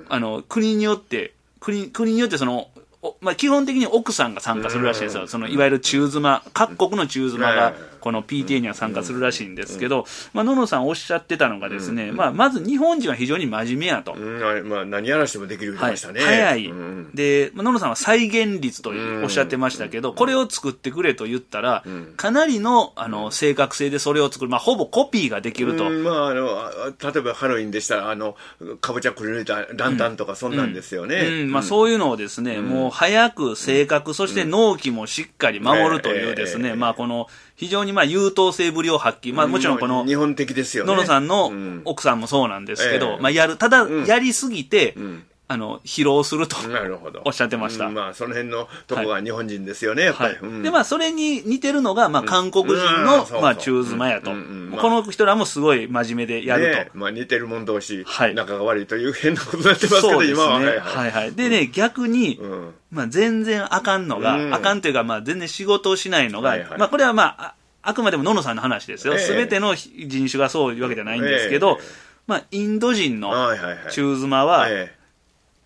あの国によって国国によってそのまあ、基本的に奥さんが参加するらしいですよ。そのいわゆる中妻、各国の中妻がこの ピーティーエー には参加するらしいんですけど、まあ、野呂さんおっしゃってたのがですね、まあ、まず日本人は非常に真面目やと。 まあ、何やらしてもできるようになりましたね。 はい、早い。で、まあ、野呂さんは再現率とおっしゃってましたけど、これを作ってくれと言ったら、かなりのあの正確性でそれを作る、まあ、ほぼコピーができると。 まあ、あの例えばハロウィンでしたら、あのかぼちゃくり抜いたランタンとかそんなんですよね。 うんうんまあ、そういうのをですね、もう早く正確、そして納期もしっかり守るというですね、まあこの非常にまあ優等生ぶりを発揮、まあもちろんこの日本的ですよね。 野呂さんの奥さんもそうなんですけど、まあやる、ただやりすぎて、あの疲労するとおっしゃってました。 うん、まあその辺のとこが日本人ですよね、はい、やっぱり。はいうん、 でまあそれに似てるのがまあ韓国人のまあ中妻やと。この人らもすごい真面目でやると。 ね、まあ似てる者同士、はい、仲が悪いという変なことになってますけど、ね、今は。 はいはいはい。でね逆に、うんまあ全然あかんのが、うん、あかんというかまあ全然仕事をしないのが、はいはい、まあこれはまああ、あくまでも野呂さんの話ですよ。すべ、えー、ての人種がそういうわけじゃないんですけど、えー、まあインド人の中妻は。はいはいはい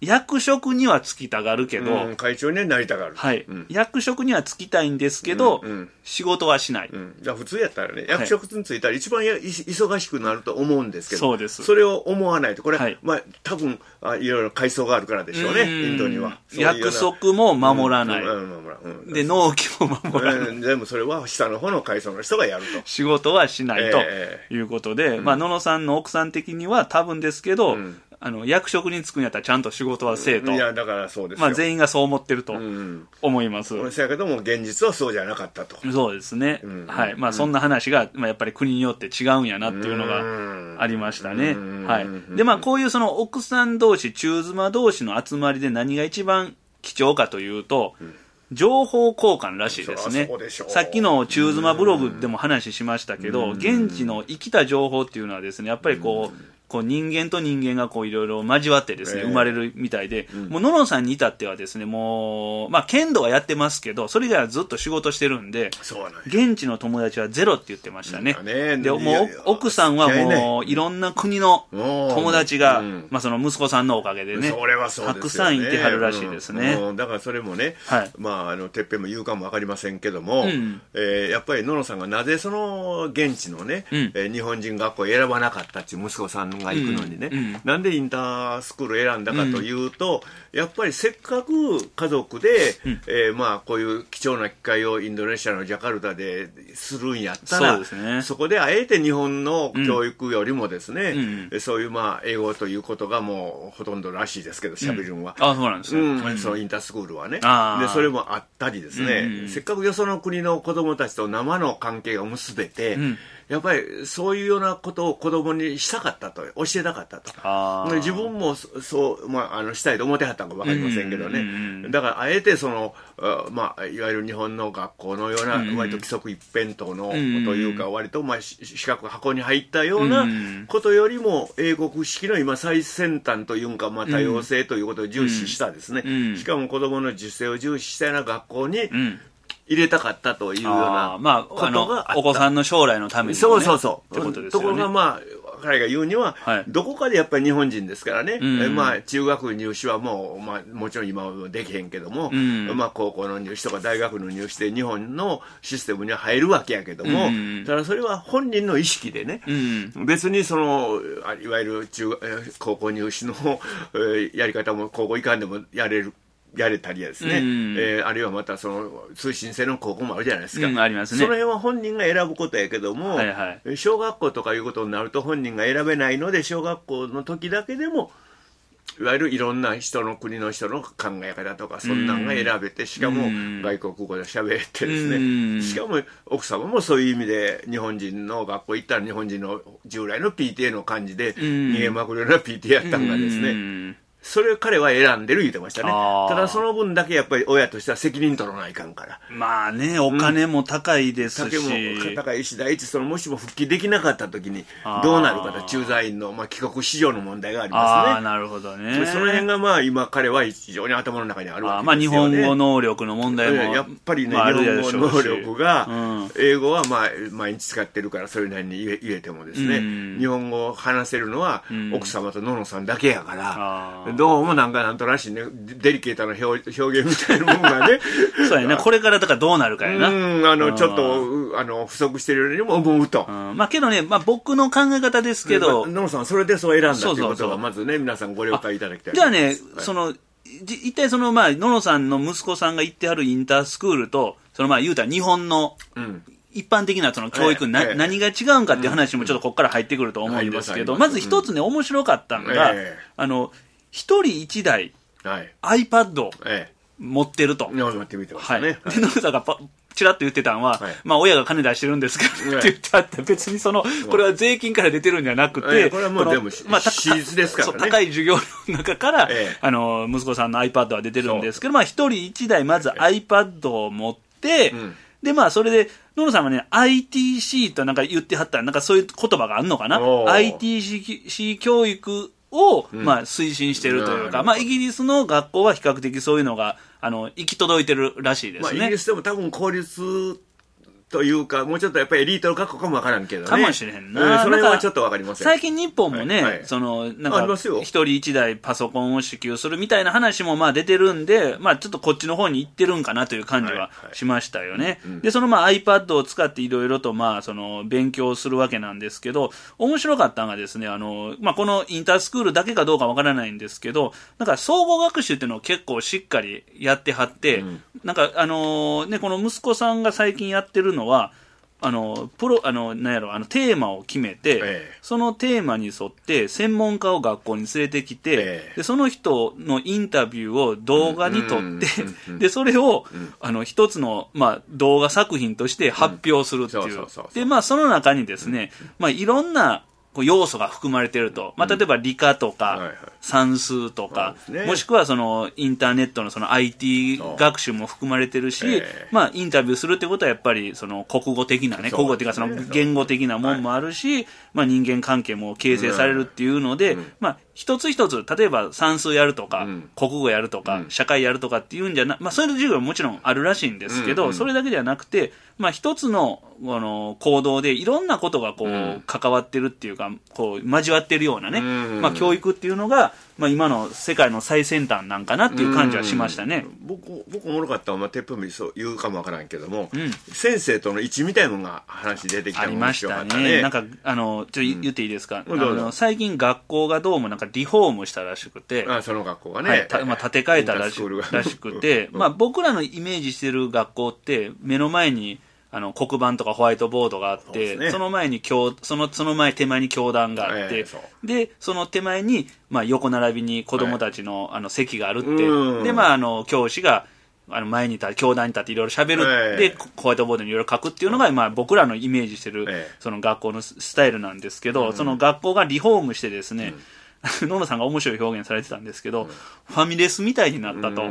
役職には就きたがるけど、 うん、会長にはなりたがる。 はい。うん、役職には就きたいんですけど、うんうん、仕事はしない。 うん、普通やったらね、役職に就いたら一番や、はい、忙しくなると思うんですけど、 そうです。 それを思わないと、これ、はい、まあ、多分あ、いろいろ階層があるからでしょうね、インドには。 約束も守らない。で、納期も守らない。 うん、でもそれは下の方の階層の人がやると。 仕事はしないということで、えー、まあ、野野さんの奥さん的には多分ですけど、うんあの役職に就くんやったらちゃんと仕事はせえと、 いやだからそうですよ、 まあ、全員がそう思ってると思います。 うん、そうやけども現実はそうじゃなかったと。 そうですね、うんはいまあ、そんな話が、まあ、やっぱり国によって違うんやなっていうのがありましたね。はいでまあ、こういうその奥さん同士中妻同士の集まりで何が一番貴重かというと、うん情報交換らしいですね。さっきの中妻ブログでも話しましたけど、現地の生きた情報っていうのはですね、やっぱりこう、こう人間と人間がこういろいろ交わってですね、えー、生まれるみたいで、うん、もう野々さんに至ってはですね、もう、まあ剣道はやってますけど、それ以外はずっと仕事してるんで、現地の友達はゼロって言ってましたね。ねで、もう奥さんはもういろんな国の友達が、うん、まあその息子さんのおかげでね、それはそうですよね、たくさんいてはるらしいですね。 うんうん、だからそれもね、はい、まああの、てっぺんも言うかもわかりませんけども、うん、えー、やっぱり野々さんがなぜその現地のね、うん、えー、日本人学校を選ばなかったっていう息子さんが行くのにね、うんうん、なんでインタースクールを選んだかというと、うん、やっぱりせっかく家族で、うんえー、まあこういう貴重な機会をインドネシアのジャカルタでするんやったら そ, うです、ね、そこであえて日本の教育よりもですね、うんうん、そういうまあ英語ということがもうほとんどらしいですけど喋るのは、 うん、あそうなんですね、 うんうん、そのインタースクールはねでそれもあったりですね、うんうん、せっかくよその国の子供たちと生の関係が結べて、うんやっぱりそういうようなことを子供にしたかったと教えたかったとあ自分もそう、まあ、あのしたいと思ってはったのか分かりませんけどね、うんうんうん、だからあえてその、まあ、いわゆる日本の学校のような割と規則一辺倒のというか割とまあ四角箱に入ったようなことよりも英国式の今最先端というか、まあ、多様性ということを重視したですね、うんうん、しかも子供の自主性を重視したような学校に、うん入れたかったというようなことがあった。 お子さんの将来のために、ね、 そうそうそう。 ってことですよね。 ところがまあ彼が言うには、はい、どこかでやっぱり日本人ですからね、うんうん、まあ中学入試はもう、まあ、もちろん今はできへんけども、うん、まあ高校の入試とか大学の入試で日本のシステムには入るわけやけども、うん、ただそれは本人の意識でね、うん、別にそのいわゆる中高校入試のやり方も高校以下でもやれる。やれたりですね、うんえー、あるいはまたその通信制の高校もあるじゃないですか、 うん、ありますね。 その辺は本人が選ぶことやけども、はいはい、小学校とかいうことになると本人が選べないので小学校の時だけでもいわゆるいろんな人の国の人の考え方とかそんなんが選べてしかも外国語で喋ってですね、うん、しかも奥様もそういう意味で日本人の学校行ったら日本人の従来の ピーティーエー の感じで逃げまくるような ピーティーエー やったんがですね、うんそれを彼は選んでる言ってましたね。ただその分だけやっぱり親としては責任取らないかんから。 まあね、お金も高いですし。 うん、も高いし、第一、そのもしも復帰できなかった時にどうなるかと、駐在員の、まあ、帰国市場の問題がありますね。 ああ、なるほどね。 その辺がまあ今彼は非常に頭の中にあるわけですよね。あまあ日本語能力の問題も、 やっぱりね、まあ、日本語能力が、うん、英語はまあ毎日使ってるからそれなりに言え、言えてもですね、うん、日本語を話せるのは奥様と野々さんだけやから、うん、どうもなんかなんとなしね、デリケートな表現みたいなものがね。 そうやね。これからだからどうなるかやな。 うん、あの、ちょっと、あの、不足してるようにも思うと。 うん、まあけどね、まあ僕の考え方ですけど。 野野さん、それでそう選んだということが、まずね、皆さんご了解いただきたい。 じゃあね、はい、その、一体その、まあ、野野さんの息子さんが行ってはるインタースクールと、その、まあ、言うたら日本の、うん一般的なその教育、な、ええ、何が違うんかっていう話もちょっとここから入ってくると思うんですけど、うん、まず一つね、面白かったのが、え、あの、一人一台、はい、iPad を持ってると。 持ってみてましたね。 はい。で、野さんがパチラッと言ってたのは、はい、まあ親が金出してるんですからって言ってあって、別にその、これは税金から出てるんじゃなくて、 これはもうでも、まあ、史実ですからね。 高い授業の中から、ええ、あの、息子さんの iPad は出てるんですけど、まあ一人一台まず iPad を持って、うんで、まあ、それで、野呂さんはね、アイティーシー となんか言ってはったら、なんかそういう言葉があるのかな ?アイティーシー 教育を、うん、まあ、推進してるというか、まあ、イギリスの学校は比較的そういうのが、あの、行き届いてるらしいですね。まあ、 イギリスでも多分公立というか、もうちょっとやっぱりエリートの格好かもわからんけどね。 かもしれんな。 うん、それはちょっとわかりません。 最近日本もね、はいはい、その、なんか、一人一台パソコンを支給するみたいな話もまあ出てるんで、まあちょっとこっちの方に行ってるんかなという感じはしましたよね。はいはい、で、そのまあ iPad を使っていろいろとまあその勉強するわけなんですけど、面白かったのがですね、あの、まあこのインタースクールだけかどうかわからないんですけど、なんか総合学習っていうのを結構しっかりやってはって、うん、なんかあのね、この息子さんが最近やってるのは、あのプロあのなんやろあのテーマを決めて、ええ、そのテーマに沿って専門家を学校に連れてきて、ええ、でその人のインタビューを動画に撮って、うん、でそれを、うん、あの一つの、まあ、動画作品として発表するっていう、でまあその中にですね、うん、まあいろんな要素が含まれていると、まあ、例えば理科とか算数とか、もしくはそのインターネットのその アイティー 学習も含まれてるし、まあインタビューするってことはやっぱりその国語的なね、国語っていうかその言語的なもんもあるし、まあ人間関係も形成されるっていうので、まあ一つ一つ、例えば算数やるとか、国語やるとか、社会やるとかっていうんじゃな、まあそういう授業ももちろんあるらしいんですけど、それだけではなくて、まあ一つのあの行動でいろんなことがこう関わってるっていうか、こう交わってるようなね、まあ教育っていうのが、まあ今の世界の最先端なんかなっていう感じはしましたね。 僕、僕おもろかったのは、まあてっぺんもそう言うかもわからんけども、うん、先生との位置みたいなのが話出てきたのが面白かったね。ありましたね。なんか、あの、ちょっと言っていいですか、うん、あの最近学校がどうもなんかリフォームしたらしくて、 あその学校がね、 はいたまあ、建て替えたらしらしくて、まあ僕らのイメージしてる学校って目の前にあの黒板とかホワイトボードがあって、 そ,、ね、その前に教そのその前手前に教壇があって、えー、でその手前に、まあ、横並びに子供たちの、はい、あの席があるって、でまああの教師があの前に立って教壇に立っていろいろ喋る、えー、でホワイトボードにいろいろ書くっていうのが、まあ、僕らのイメージしてる、えー、その学校のスタイルなんですけど、うん、その学校がリフォームしてですね、うん、野々さんが面白い表現されてたんですけど、うん、ファミレスみたいになったと、うん、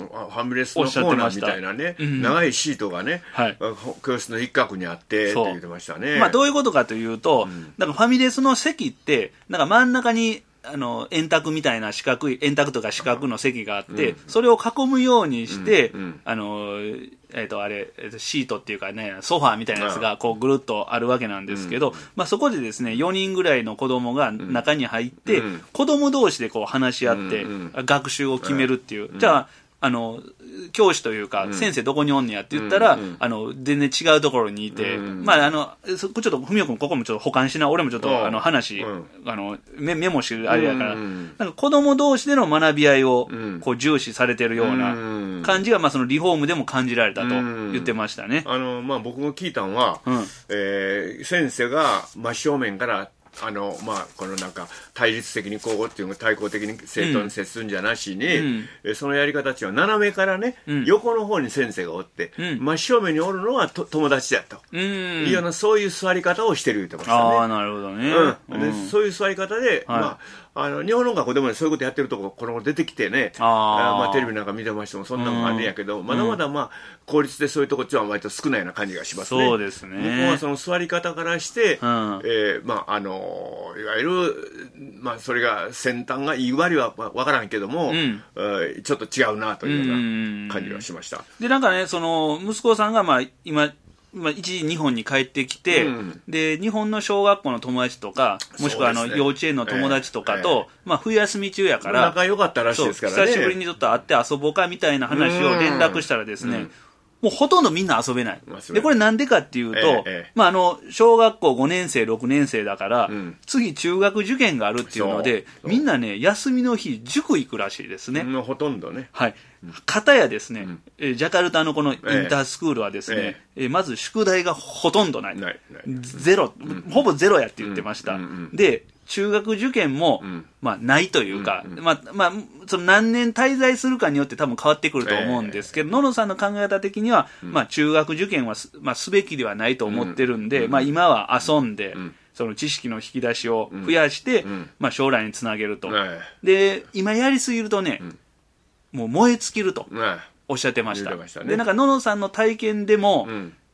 ファミレスのコーナーみたいなね、うん、長いシートがね、はい、教室の一角にあってって言ってましたね。 まあ、どういうことかというと、うん、なんかファミレスの席ってなんか真ん中にあの円卓みたいな四角い円卓とか四角の席があって、うん、それを囲むようにして、うんうん、あのえー、とあれシートっていうかねソファーみたいなやつがこうぐるっとあるわけなんですけど、うんまあ、そこでですねよにんぐらいの子供が中に入って、うん、子供同士でこう話し合って、うんうん、学習を決めるっていう、うん、じゃああの教師というか、うん、先生どこにおんねやって言ったら、うんうん、あの全然違うところにいて、うん、まああのそこちょっと文雄君ここもちょっと保管しな、俺もちょっとあの話、うん、あの メ, メモしてるあれやから、うん、なんか子供同士での学び合いをこう重視されてるような感じが、まあそのリフォームでも感じられたと言ってましたね。 あのまあ僕も聞いたのは、うんえー、先生が真正面からあのまあ、このなんか対立的にこうっていうの対抗的に生徒に接するんじゃなしに、うんうん、そのやり方っていうのは斜めからね、うん、横の方に先生がおって、うん、真正面におるのはと友達だと、うん、いうようなそういう座り方をしてる言ってましたね。 ああなるほどね、 うんでうん、そういう座り方で、はいまああの日本の学校でも、ね、そういうことやってるとここの頃出てきてねあ、まあ、テレビなんか見てましてもそんなのもあるんやけど、うん、まだまだ、まあ、公立でそういうとこっちは割と少ないような感じがしますね。 そうですね。 向こうはその座り方からして、うんえーまあ、あのいわゆる、まあ、それが先端がいい悪いは分からんけども、うんえー、ちょっと違うなというような感じがしました。 でなんかねその息子さんが、まあ、今まあ、一時日本に帰ってきて、うん、で日本の小学校の友達とかもしくはあの、ね、幼稚園の友達とかと、えーえーまあ、冬休み中やから仲良かったらしいですからね。 久しぶりにちょっと会って遊ぼうかみたいな話を連絡したらですね、うん、もうほとんどみんな遊べない。でこれなんでかっていうと、えーえーまあ、あの小学校ごねん生ろくねん生だから、うん、次中学受験があるっていうのでみんなね休みの日塾行くらしいですね、 うん、ほとんどね。 はい片やですね、うんえジャカルタのこのインタースクールはですね、えええまず宿題がほとんどない。ないないゼロ、うん、ほぼゼロやって言ってました。うんうんうん、で、中学受験も、うん、まあないというか、うんうん、まあ、まあ、その何年滞在するかによって多分変わってくると思うんですけど、え、野々さんの考え方的には、うん、まあ中学受験はす、まあ、すべきではないと思ってるんで、うん、まあ今は遊んで、うんその知識の引き出しを増やして、うんまあ、将来につなげると、うん、で今やりすぎるとね、うんもう燃え尽きるとおっしゃってました。うん、ましたね、でなんか野々さんの体験でも、うん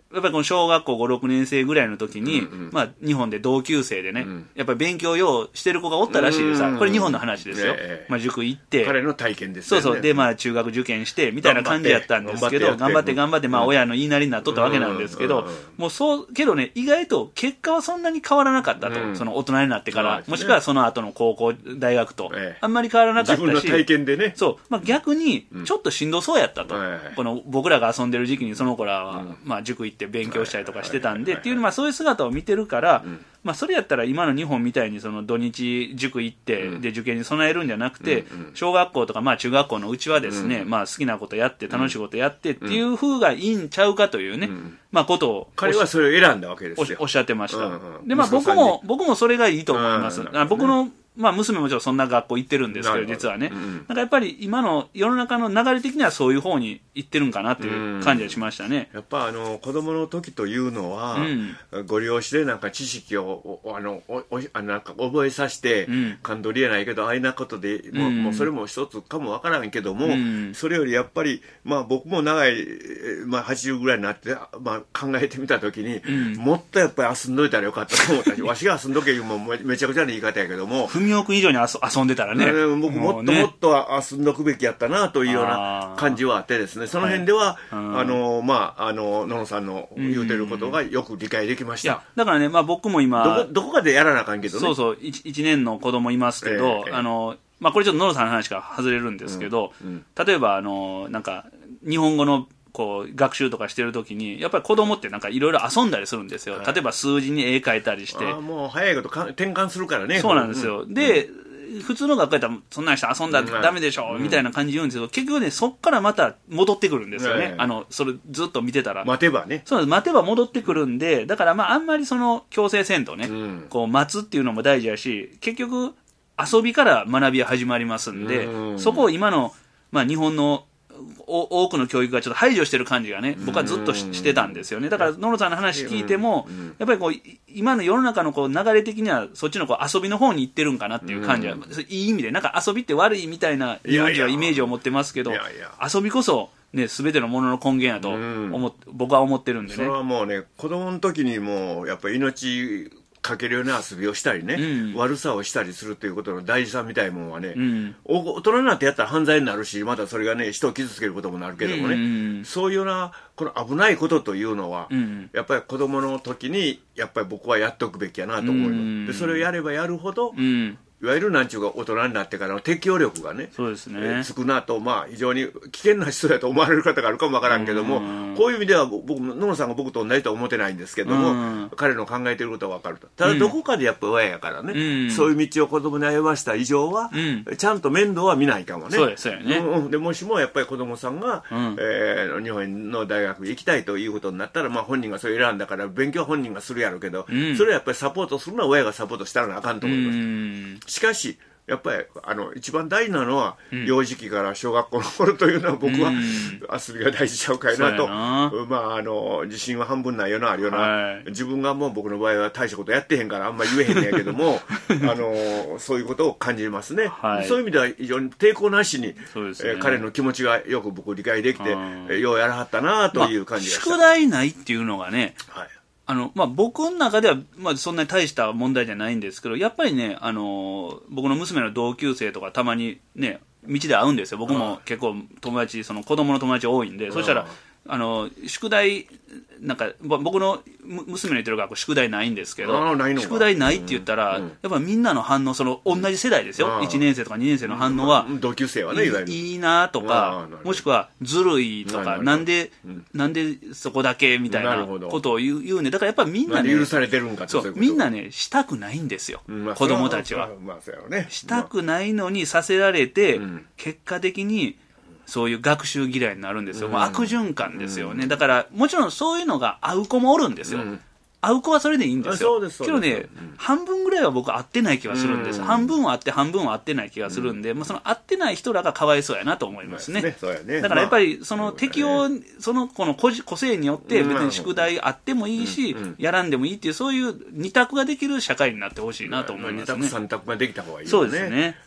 やっぱりこの小学校ご、ろくねん生ぐらいの時に、うんうん、まあ日本で同級生でね、うん、やっぱり勉強ようしてる子がおったらしいでさ、これ日本の話ですよ。ね、まあ塾行って。 彼の体験ですよね。 そうそう。で、まあ中学受験して、みたいな感じやったんですけど、頑張って頑張って、まあ親の言いなりになっとったわけなんですけど、もうそう、けどね、意外と結果はそんなに変わらなかったと。うん、その大人になってから、ね、もしくはその後の高校、大学と、ええ、あんまり変わらなかったし。 自分の体験でね。 そう。まあ逆に、ちょっとしんどそうやったと。うん、この僕らが遊んでる時期にその子らは、うん、まあ塾行って勉強したりとかしてたんで、っていう、まあそういう姿を見てるから、うん、まあそれやったら今の日本みたいにその土日塾行って、うん、で受験に備えるんじゃなくて、うんうん、小学校とかまあ中学校のうちはですね、うん、まあ好きなことやって楽しいことやってっていう風がいいんちゃうかというね、うん、まあことを。 彼はそれを選んだわけですよ。 おっしゃってました。うんうん、でまあ僕も、僕もそれがいいと思います。うん、僕の、まあ娘もちろんそんな学校行ってるんですけど、実はね、うん。なんかやっぱり今の世の中の流れ的にはそういう方に行ってるんかなっていう感じがしましたね。 やっぱあの子供の時というのは、うん、ご利用しでなんか知識をあのおおあなんか覚えさせて、うん、感動りやないけどああいうなことで、もう、うん、もうそれも一つかもわからんけども、うん、それよりやっぱりまあ僕も長い、まあ、はちじゅうぐらいになって、まあ、考えてみた時に、うん、もっとやっぱり遊んどいたらよかったと思ったしわしが遊んどけいうもめちゃくちゃな言い方やけども文雄君以上に遊んでたらね、えー、僕もっともっと遊んどくべきやったなというような感じはあってですね、その辺では、はい、あのまああの野野さんの言うてることがよく理解できました。 いやだからね、まあ、僕も今どこ、どこかでやらなあかんけどね。 そうそう 1, いちねんの子供いますけど、えー、あのまあ、これちょっと野野さんの話から外れるんですけど、うんうん、例えばあのなんか日本語のこう学習とかしてるときにやっぱり子供ってなんかいろいろ遊んだりするんですよ、はい、例えば数字に絵描いたりして。 あもう早いことか転換するからね。 そうなんですよ、うん、で、うん、普通の学校やったらそんな人遊んだらダメでしょ、うん、みたいな感じ言うんですけど、結局ねそっからまた戻ってくるんですよね、うん、あのそれずっと見てたら待てばね。 そうなんです、待てば戻ってくるんで、だからまああんまりその強制せんとね、うん、こう待つっていうのも大事やし、結局遊びから学びは始まりますんで、うん、そこを今の、まあ、日本の多くの教育がちょっと排除してる感じがね、僕はずっと し, してたんですよね。だから野呂さんの話聞いても、やっぱりこう今の世の中のこう流れ的にはそっちのこう遊びの方に行ってるんかなっていう感じは、いい意味でなんか遊びって悪いみたいな日本人はイメージを持ってますけど、いやいや遊びこそね、全てのものの根源やと思っ、僕は思ってるんでね。それはもうね、子供の時にもうやっぱり命かけるような遊びをしたりね、うん、悪さをしたりするということの大事さみたいなものはね、うん、大人になってやったら犯罪になるし、またそれがね人を傷つけることもなるけどもね、うん、そういうようなこの危ないことというのは、うん、やっぱり子供の時にやっぱり僕はやっておくべきやなと思います、うん、でそれをやればやるほど、うんいわゆるなんちゅうか大人になってからの適応力がね、 そうですね、えー、つくなと、まあ非常に危険な人だと思われる方があるかもわからんけども、こういう意味では僕野野さんが僕と同じとは思ってないんですけども、彼の考えていることはわかると。ただどこかでやっぱ親やからね、うん、そういう道を子供に歩ました以上は、うん、ちゃんと面倒は見ないかもね。 そうですよね。 うん、でもしもやっぱり子供さんが、うんえー、日本の大学に行きたいということになったら、まあ本人がそれ選んだから勉強は本人がするやろうけど、うん、それはやっぱりサポートするのは親がサポートしたらなあかんと思います。うん、しかしやっぱりあの一番大事なのは、うん、幼児期から小学校の頃というのは僕は、うん、遊びが大事ちゃうかいなと、なまああの自信は半分ないよなあるよな、はい、自分がもう僕の場合は大したことやってへんからあんまり言えへんねやけどもあのそういうことを感じますね、はい、そういう意味では非常に抵抗なしに、そうですねえー、彼の気持ちがよく僕理解できて、えー、ようやらはったなという感じがした、 まあ、宿題ないっていうのがね、はいあのまあ、僕の中では、まあ、そんなに大した問題じゃないんですけど、やっぱりね、あの僕の娘の同級生とかたまにね道で会うんですよ。僕も結構友達、その子供の友達多いんで、そしたらあの宿題なんか僕の娘の言ってる学校宿題ないんですけど、宿題ないって言ったら、うんうん、やっぱみんなの反応、その同じ世代ですよ、いちねん生とかにねん生の反応は、 うん、同級生はねいわゆるいいなとか、もしくはずるいとか、なんで、うん、なんでそこだけみたいなことを言う、言うね。だからやっぱりみんなね、 許されてるんかそうみんなねしたくないんですよ、まあ、子供たちは、 まあそうね、 したくないのにさせられて、うん、結果的にそういう学習嫌いになるんですよ、うん、もう悪循環ですよね、うん、だからもちろんそういうのが合う子もおるんですよ、うん、合う子はそれでいいんですよ。 そうですそうです。 けどね、うん、半分ぐらいは僕合ってない気がするんです、うん、半分は合って半分は合ってない気がするんで、うんまあ、その合ってない人らがかわいそうやなと思いますね、 そうやね。 だからやっぱりその適応、まあ、その子の個性によって別に宿題あってもいいし、うん、やらんでもいいっていうそういう二択ができる社会になってほしいなと思いますね。 二択三択ができた方がいいよね。 そうですね。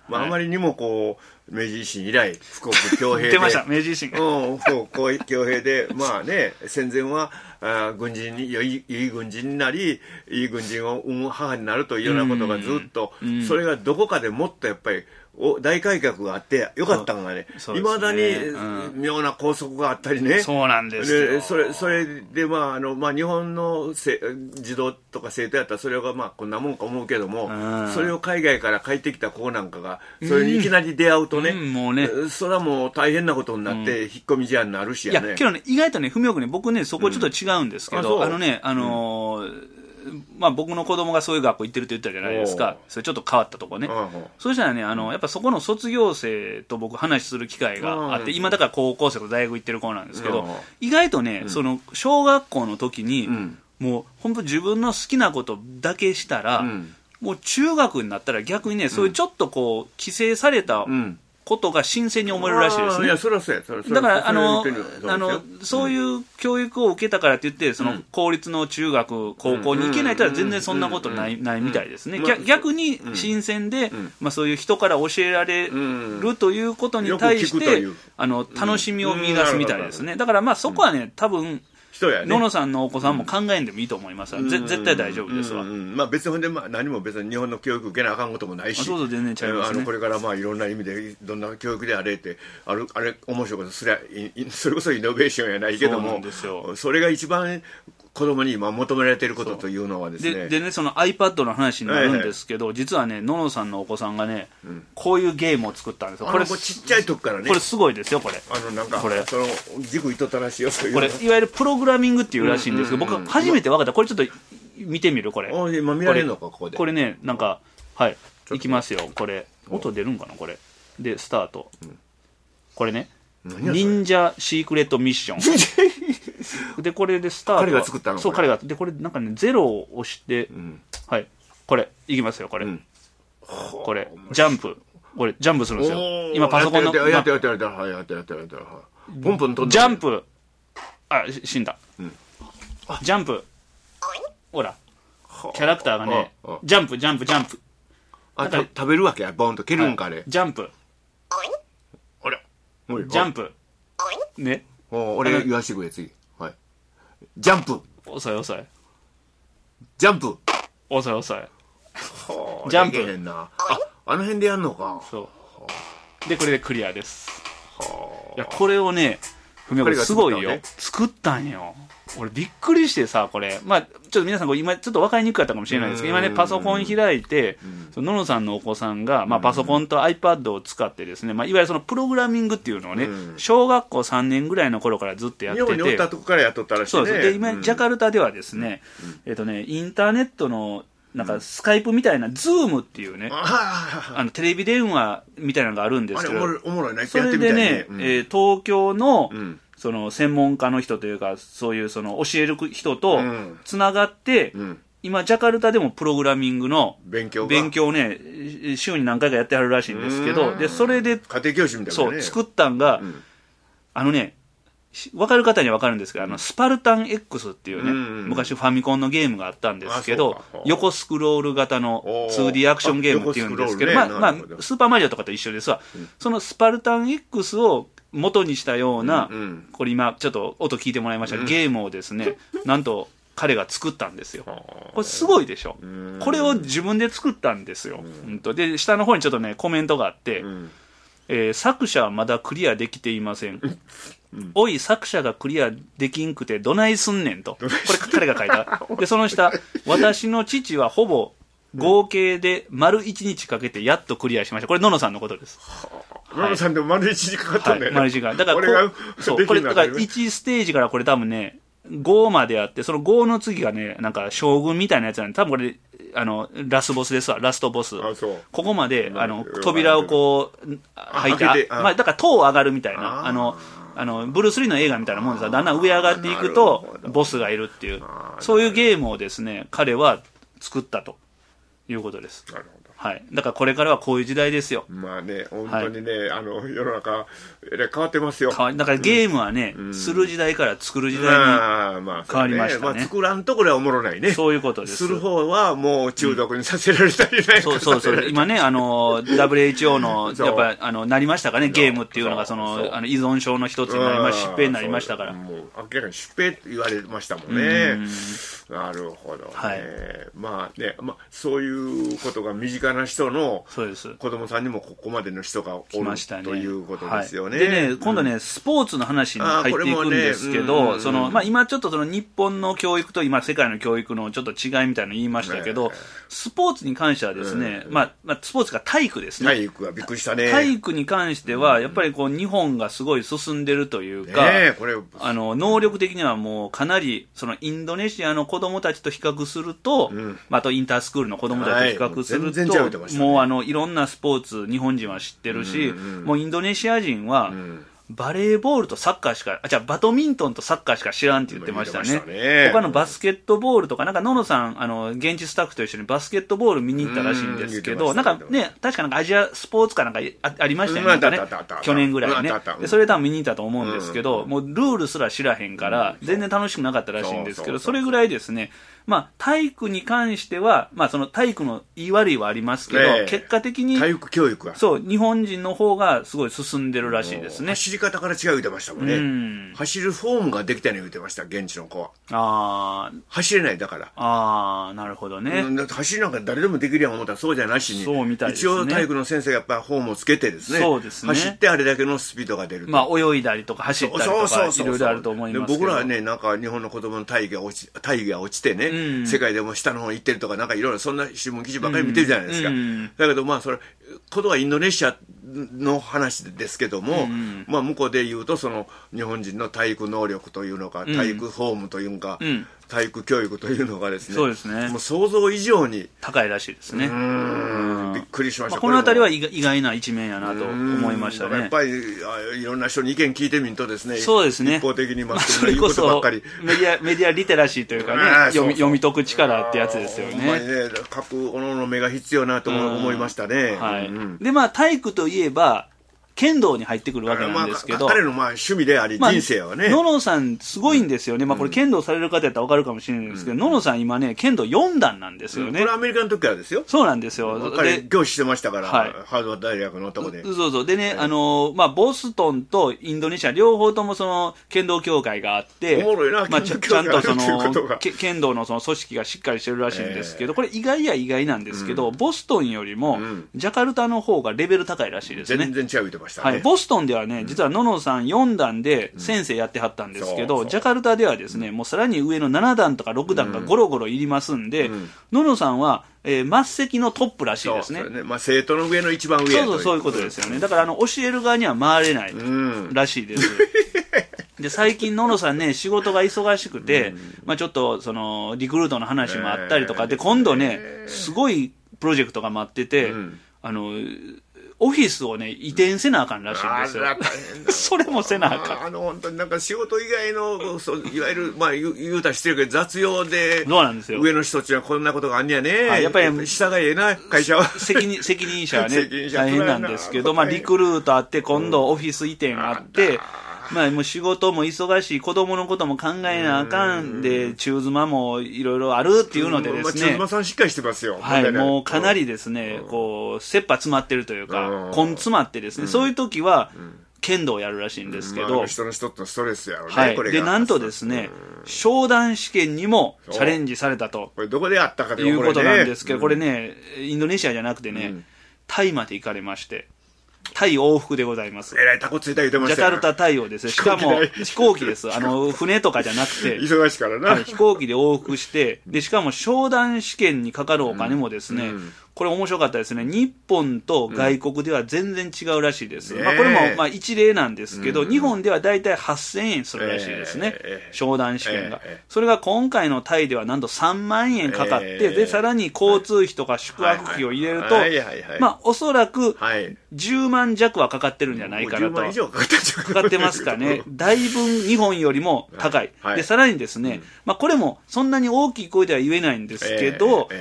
まあ、あまりにもこう明治維新以来富国強兵で出ました明治維新、 うん、富国強兵でまあね戦前はあ軍人にいい、いい軍人になりいい軍人を生む母になるというようなことがずっと、うん、それがどこかでもっとやっぱりお大改革があってよかったのがね、いま、ね、だに、うん、妙な拘束があったりね、 そうなんですよ。 でそれそれで、まああのまあ、日本のせ児童とか生徒やったらそれがまあこんなもんか思うけども、うん、それを海外から帰ってきた子なんかがそれにいきなり出会うとね、うん、もうねそれはもう大変なことになって、うん、引っ込み思案になるしやね。 いやけどね意外とね文雄君ね僕ねそこちょっと違うんですけど、うん、あ, あのねあのーうんまあ、僕の子供がそういう学校行ってるって言ったじゃないですか。それちょっと変わったとこね。そうしたらねあのやっぱそこの卒業生と僕話する機会があって、今だから高校生と大学行ってる子なんですけど、意外とね、うん、その小学校の時に、うん、もう本当自分の好きなことだけしたら、うん、もう中学になったら逆にねそういうちょっとこう規制された、うんことが新鮮に思えるらしいですね。 いやそれはそうやそれはだからあのあのそういう教育を受けたからって言ってその公立の中学高校に行けないとは全然そんなことないないみたいですね。逆に新鮮でまあそういう人から教えられるということに対してあの楽しみを見出すみたいですね。だからまあそこはね多分ね、野野さんのお子さんも考えんでもいいと思います、うん、絶対大丈夫ですわ、うんうん、 まあ、別にで、まあ、何も別に日本の教育受けなあかんこともないし、 そうそう全然ちゃいますね、 あのこれからまあいろんな意味でどんな教育であれってあるあれ面白いことすりゃそれこそイノベーションやないけども、そうなんですよ。それが一番子供に今求められていることというのはですね、 で, でねその iPad の話になるんですけど、はいはい、実はね野野さんのお子さんがね、うん、こういうゲームを作ったんですよ。 これもちっちゃい時からね、 これすごいですよ。これあのなんかこれその軸糸たらしよというこれいわゆるプログラミングっていうらしいんですけど、僕初めて分かった。これちょっと見てみるこれ。 あ今見られるのかここで。 これねなんかはいいきますよ。これ音出るんかなこれでスタート、うん、これね忍者シークレットミッションでこれでスタート彼が作ったの。 そう彼がでこれなんかねゼロを押して、うん、はいこれいきますよこれ、うん、これジャンプこれジャンプするんですよ。今パソコンのやってやってやってやってやってやってやってポンポン飛んでジャンプあ死んだ、うん、ジャンプほらキャラクターがねジャンプジャンプジャンプあた食べるわけやボンと蹴るんかあれ、はい、 ジャンプあれジャンプね俺言わしてくれ次はいジャンプ遅い遅いジャンプ遅い遅いジャンプへんなああの辺でやんのか。 そうでこれでクリアです。いやこれをね文雄君すごいよ、ね、作ったんよ。俺びっくりしてさこれまあちょっと皆さんこれ今ちょっと分かりにくかったかもしれないですけど今ねパソコン開いてその野野さんのお子さんが、まあ、パソコンと iPad を使ってですね、まあ、いわゆるそのプログラミングっていうのをね小学校さんねんぐらいの頃からずっとやってて日本におったとこからやっとったらしいね。 そうです。で今ジャカルタではですね、えっとねインターネットのなんかスカイプみたいなズームっていうね、うん、あのテレビ電話みたいなのがあるんですけど、 あれおもろいね。 それでね、うん、えー、東京の、うん、その専門家の人というかそういうその教える人とつながって、うん、今ジャカルタでもプログラミングの勉強勉強をね週に何回かやってはるらしいんですけど、でそれで家庭教師みたいな、ね、 そう作ったんが、うん、あのね分かる方には分かるんですけど、あのスパルタン X っていうね、うんうん、昔ファミコンのゲームがあったんですけど、横スクロール型の ツーディー アクションゲームっていうんですけど、まあ、まあ、スーパーマリオとかと一緒ですわ、うん、そのスパルタン X を元にしたような、うんうん、これ今ちょっと音聞いてもらいました、うん、ゲームをですねなんと彼が作ったんですよ。これすごいでしょ。これを自分で作ったんですよ。うん、で下の方にちょっとねコメントがあって、うんえー、作者はまだクリアできていません。うん、おい作者がクリアできんくてどないすんねんと、これ彼が書いた。でその下、私の父はほぼ合計で丸一日かけてやっとクリアしました。これ野野さんのことです。 野野さんでも丸一日かかったんだよね、はい、 丸一日かだからこれがそうこれだからいちステージからこれ多分ねごまであって、そのごの次がねなんか将軍みたいなやつなんで、多分これあのラスボスですわ。ラストボス。あそうここまであの扉をこう入ってあまあだから塔上がるみたいな、あのあのブルース・リーの映画みたいなもんです。だんだん上上がっていくとボスがいるっていう、そういうゲームをですね彼は作ったということです。なるほど。 はい、だからこれからはこういう時代ですよ。 まあね、本当にね、はい、あの世の中変わってますよ。 だからゲームはね、うん、する時代から作る時代に変わりましたね。まあ、 まあ、作らんところはおもろないね。 そういうことです。 する方はもう中毒にさせられたりない、 うん、そうそうそう。今ね、あの ダブリューエイチオー のやっぱあのなりましたかね、ゲームっていうのがそのあの依存症の一つになりまし、疾病になりましたから。 もう明らかに疾病って言われましたもんね。なるほどね。はい、まあね、まあそういうことが身近な人の子供さんにもここまでの人がおる、ね、ということですよね。 はい、でね、今度ね、うん、スポーツの話に入っていくんですけど、ね、そのまあ、今ちょっとその日本の教育と今世界の教育のちょっと違いみたいなの言いましたけど、ね、スポーツに関してはですね、まあまあ、スポーツが体育ですね。 体育はびっくりしたね。 体育に関してはやっぱりこう日本がすごい進んでるというか、ね、これあの能力的にはもうかなりそのインドネシアの子供たちと比較すると、うん、あとインタースクールの子供たちと比較すると、はい、もう、ね、もうあのいろんなスポーツ日本人は知ってるし、うんうん、もうインドネシア人は、うん、バレーボールとサッカーしか、あ、じゃあバドミントンとサッカーしか知らんって言ってましたね。したね、他のバスケットボールとか、なんか野野さん、あの、現地スタッフと一緒にバスケットボール見に行ったらしいんですけど、なんかね、確かなんかアジアスポーツかなんか あ, ありましたよね。なんかね、去年ぐらいね。で、それ多分見に行ったと思うんですけど、もうルールすら知らへんから、全然楽しくなかったらしいんですけど、それぐらいですね、まあ、体育に関しては、まあ、その体育の言い悪いはありますけど、ね、結果的に体育教育はそう日本人の方がすごい進んでるらしいですね。 走り方から違う言ってましたもんね。うん、走るフォームができたの言ってました、現地の子は。あ走れないだから。 ああ、なるほどね。 うん、だって走りなんか誰でもできるやん思ったらそうじゃなしに、 そうみたいですね、 一応体育の先生がやっぱフォームをつけてですね、 そうですね、 走ってあれだけのスピードが出ると、 まあ、泳いだりとか走ったりとかいろいろあると思いますけど、 僕らはね、なんか日本の子供の体育が落ち、体育が落ちてね、うん、世界でも下の方に行ってるとか、なんかいろいろそんな新聞記事ばかり見てるじゃないですか。うんうん、だけどまあそれことはインドネシアの話ですけども、うん、まあ向こうで言うとその日本人の体育能力というのか、体育フォームというか、うん、体育教育というのがですね、 そうですね、 もう想像以上に高いらしいですね。うーん、びっくりしました。まあ、 このあたりは意外な一面やなと思いましたね。 やっぱりいろんな人に意見聞いてみるとですね、 そうですね、 一方的にまあそれこそメディアメディアリテラシーというかね、読み読み解く力ってやつですよね。 まあ、ね、各おのの目が必要なと思いましたね。 はい、うん、でまあ体育といえば剣道に入ってくるわけなんですけど、 まあ、彼のまあ趣味であり、まあ、人生はね、 野野さんすごいんですよね、うん、まあ、これ剣道される方やったら分かるかもしれないんですけど、うん、野野さん今ね剣道よん段なんですよね、うん、 これアメリカの時からですよ。 そうなんですよ。 彼教師してましたから、はい、ハーバード大学のとこで。 そうそうでね、はい、あのー、まあ、ボストンとインドネシア両方ともその剣道協会があって、 おもろいな、 まあ、ち, ちゃんとその剣道のその組織がしっかりしてるらしいんですけど、えー、これ意外や意外なんですけど、うん、ボストンよりもジャカルタの方がレベル高いらしいですね。 全然違う言ってましたね。 はい、ボストンではね、実は野野さんよん段で先生やってはったんですけど、うん、ジャカルタではですね、もうさらに上のなな段とかろく段がゴロゴロいりますんで、うん、野野さんは、えー、末席のトップらしいですね。 そうですね、まあ、生徒の上の一番上やという。 そうそう、そういうことですよね。だからあの教える側には回れないらしいです。うん、で最近野野さんね仕事が忙しくて、うん、まあ、ちょっとそのリクルートの話もあったりとかで、今度ねすごいプロジェクトが待ってて、うん、あのオフィスをね移転せなあかんらしいんですよ。それもせなあかん。 あの本当になんか仕事以外のそういわゆるまあ言う言うたらしてるけど雑用で、 そうなんですよ。 上の人たちはこんなことがあんねやね。 はい、やっぱり下がええな会社は。 責任責任者はね大変なんですけど、まあリクルートあって今度オフィス移転あって。うん、まあ、もう仕事も忙しい、子供のことも考えなあかんで、中妻もいろいろあるっていうのでですね、 中妻さんしっかりしてますよ。 はい、もうかなりですね、こう切羽詰まってるというか、根詰まってですね、そういう時は剣道をやるらしいんですけど、 まあ、人の人とストレスやろうね、 はい、 これが。 でなんとですね、商談試験にもチャレンジされたと、 これどこでやったかということなんですけど、これね、インドネシアじゃなくてね、タイまで行かれまして。タイ往復でございます。 えらいタコついた言ってましたよ。 ジャカルタタイをですね、しかも飛行機です。あの、船とかじゃなくて、 忙しいからな、 はい。飛行機で往復して、で、しかも商談試験にかかるお金もですね、うんうん、これ面白かったですね。日本と外国では全然違うらしいです。うん、まあこれもまあ一例なんですけど、うん、日本ではだいたいはっせんえんするらしいですね。えー、商談試験が、えー。それが今回のタイではなんとさんまんえんかかって、えー、で、さらに交通費とか宿泊費を入れると、まあおそらくじゅうまん弱はかかってるんじゃないかなと。 じゅうまん以上かかってるんじゃないかかってますかね。だいぶ日本よりも高い。はいはい、で、さらにですね、うん、まあこれもそんなに大きい声では言えないんですけど、えーえー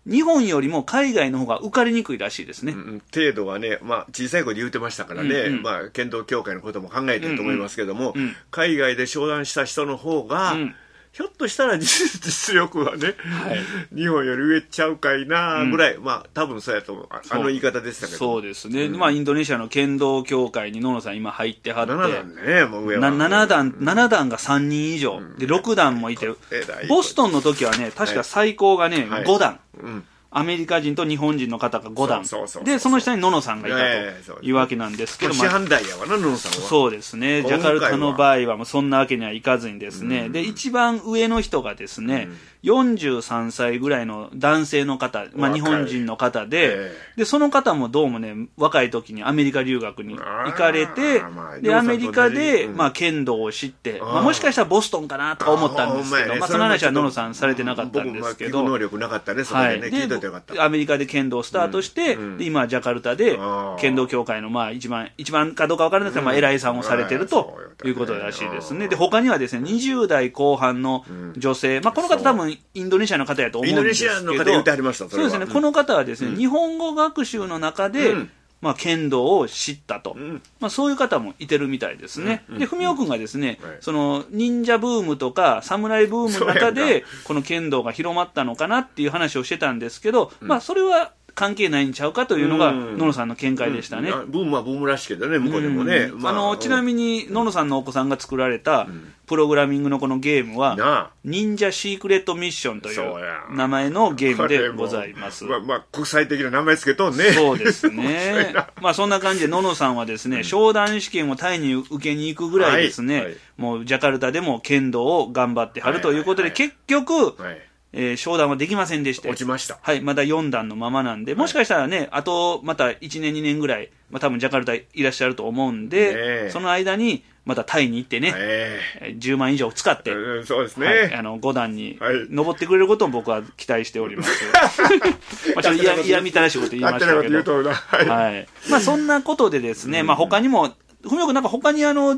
日本よりも海外の方が受かりにくいらしいですね、うん、 程度はね、まあ、小さい子で言うてましたからね、うんうん、まあ、剣道協会のことも考えてると思いますけども、うんうん、海外で昇段した人の方が、うん、ひょっとしたら実力はね、はい、日本より上ちゃうかいなぐらい、うん、まあ多分そうやと思う、あ, あの言い方でしたけど。 そうですね、うん、まあインドネシアの剣道協会に野野さん今入ってはってなな段ね、もう上はなな段、うん、なな段がさんにん以上、うん、でろく段もいてる、ボストンの時はね確か最高がね、はい、ご段、はい、うんアメリカ人と日本人の方がご段で、その下に野野さんがいたというわけなんですけど、 師範代やわな、野野さんは。 そうですね、ジャカルタの場合はもうそんなわけにはいかずにですね、うん、で一番上の人がですね、うん、よんじゅうさんさいぐらいの男性の方、まあ、日本人の方で、えー、でその方もどうもね若い時にアメリカ留学に行かれて、でアメリカで、うんまあ、剣道を知って、まあ、もしかしたらボストンかなとか思ったんですけど、まあ、その話は野野さんされてなかったんですけど、 僕、まあ、聞く能力なかったね、そこでね、はい、聞いといてよかった。 アメリカで剣道をスタートして、うん、で今ジャカルタで剣道協会のまあ一番一番かどうか分からないですけど、まあ、偉いさんをされてるということらしいですね。で他にはですねにじゅう代後半の女性、まあ、この方多分インドネシアの方やと思うんですけど、インドネシアの方言ってはりました。それはそうですね、この方はですね、うん、日本語学習の中で、うんまあ、剣道を知ったと、うんまあ、そういう方もいてるみたいですね、うん、で文雄君がですね、うん、その忍者ブームとか侍ブームの中でこの剣道が広まったのかなっていう話をしてたんですけど、うん、まあそれは関係ないんちゃうかというのが野野さんの見解でしたね、 うん、ブームはブームらしいけどね、向こうでもね、 まあ、あのちなみに野野さんのお子さんが作られたプログラミングのこのゲームは忍者シークレットミッションという名前のゲームでございます。 まあ、まあ国際的な名前つけとんね。 そうですねまあそんな感じで野野さんはですね、商談試験をタイに受けに行くぐらいですね、はいはい、もうジャカルタでも剣道を頑張ってはるということで、結局、はいえー、商談はできませんでして、 落ちました。 はい、まだよん段のままなんで、もしかしたらね、あとまたいちねんにねんぐらい、まあ、多分ジャカルタいらっしゃると思うんで、ね、その間にまたタイに行ってね、えー、じゅうまん以上使って、 うん、そうですね、 はい、あのご段に登ってくれることを僕は期待しております。まあちょっと嫌嫌みたらしいこと言いましたけど、はいはい、まあそんなことでですね、まあ他にもふみおくんなんか他にあの、うん、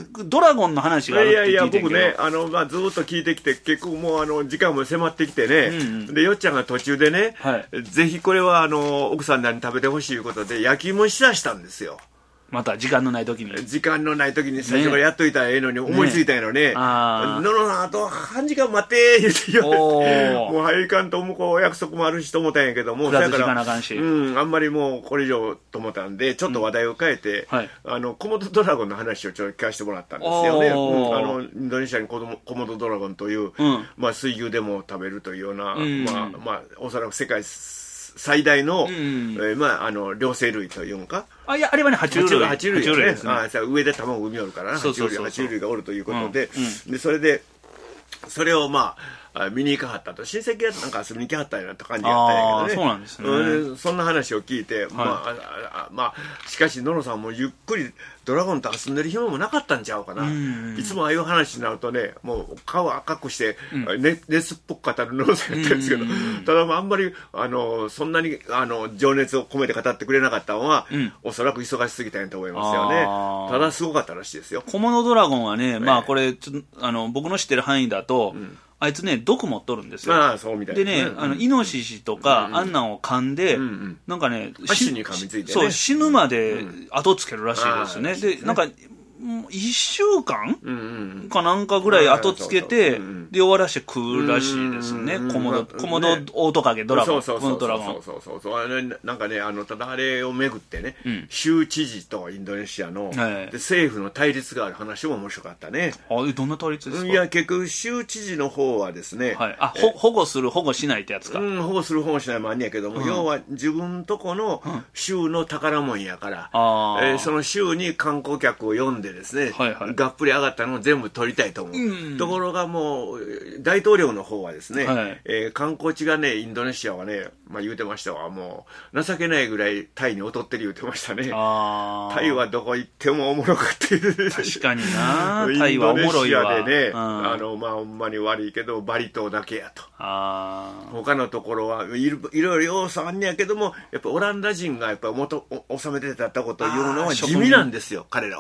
ドラゴンの話があるって聞いてんけど。 いやいや僕ね、あの、まあ、ずっと聞いてきて、結構もうあの、時間も迫ってきてね、うんうん、で、よっちゃんが途中でね、はい、ぜひこれはあの、奥さんらに食べてほしいということで、焼き芋しだしたんですよ。 また時間のない時に時間のない時に最初からやっといたらええのに思いついたんやろね。ねあののあと半時間待って言って言われて、もう入りかんと向こうお約束もあるしと思ったんやけども、 だからあかんし、 うん、あんまりもうこれ以上と思ったんでちょっと話題を変えて、うんはい、あのコモドドラゴンの話をちょっと聞かせてもらったんですよね。うん、あのインドネシアにコモドドラゴンという、うん、まあ水牛でも食べるというような、うん、まあまあおそらく世界最大の、うんえー、まああの両生類というのか。 あいやあれはね爬虫類爬虫類ですね。あさ上で卵を産みよるからな爬虫類爬虫類がおるということで、うんうん、でそれでそれをまあ見に行かはったと親戚がなんか遊びに行きはったような感じやったんやけどね。 そうなんですね、 うん、そんな話を聞いて、はい、まああまあしかし野呂さんもゆっくりドラゴンと遊んでる暇もなかったんちゃうかな、うん、いつもああいう話になるとねもう顔赤くして、うんね、熱っぽく語る野呂さんやったんですけど、うん、ただあんまりあのそんなにあの情熱を込めて語ってくれなかったのは、うん、おそらく忙しすぎたんやと思いますよね。ただすごかったらしいですよ。 コモドドラゴンはね、まあこれちょあの僕の知ってる範囲だと、うんあいつね毒持っとるんですよ。 ああそうみたいな。 でね、うん、あのイノシシとか、うん、あんなんを噛んで、うんうん、なんかね、 足に噛みついてね、 そう死ぬまで後つけるらしいですね。うん、で、なんかいっしゅうかん、うんうん、かなんかぐらい後つけて、で終わらして食うらしいですね。コモドコモドオオトカゲドラゴン、コモドドラゴン。 そうそうそうそうそう。なんかねあのただあれをめぐってね、うん、州知事とインドネシアの、はい、で政府の対立がある話も面白かったね。 あどんな対立ですか。 いや結局州知事の方はですね、 はい、あほ保護する保護しないってやつか。 うん保護する保護しないもあんねやけども、うん、要は自分とこの州の宝物やから、うんえー、その州に観光客を呼んでですね。はいはいがっぷり上がったのを全部取りたいと思う、うん、ところがもう大統領の方はですね、はいえー、観光地がねインドネシアはね、まあ、言うてましたわもう情けないぐらいタイに劣ってる言うてましたね。あタイはどこ行ってもおもろかって確かになタイはおもろいわ。 インドネシアでね、うん、あのまあほんまに悪いけどバリ島だけやとあ他のところはいろいろ要素あんねやけどもやっぱオランダ人がやっぱ元治めてたことを言うのは地味なんですよ彼らは。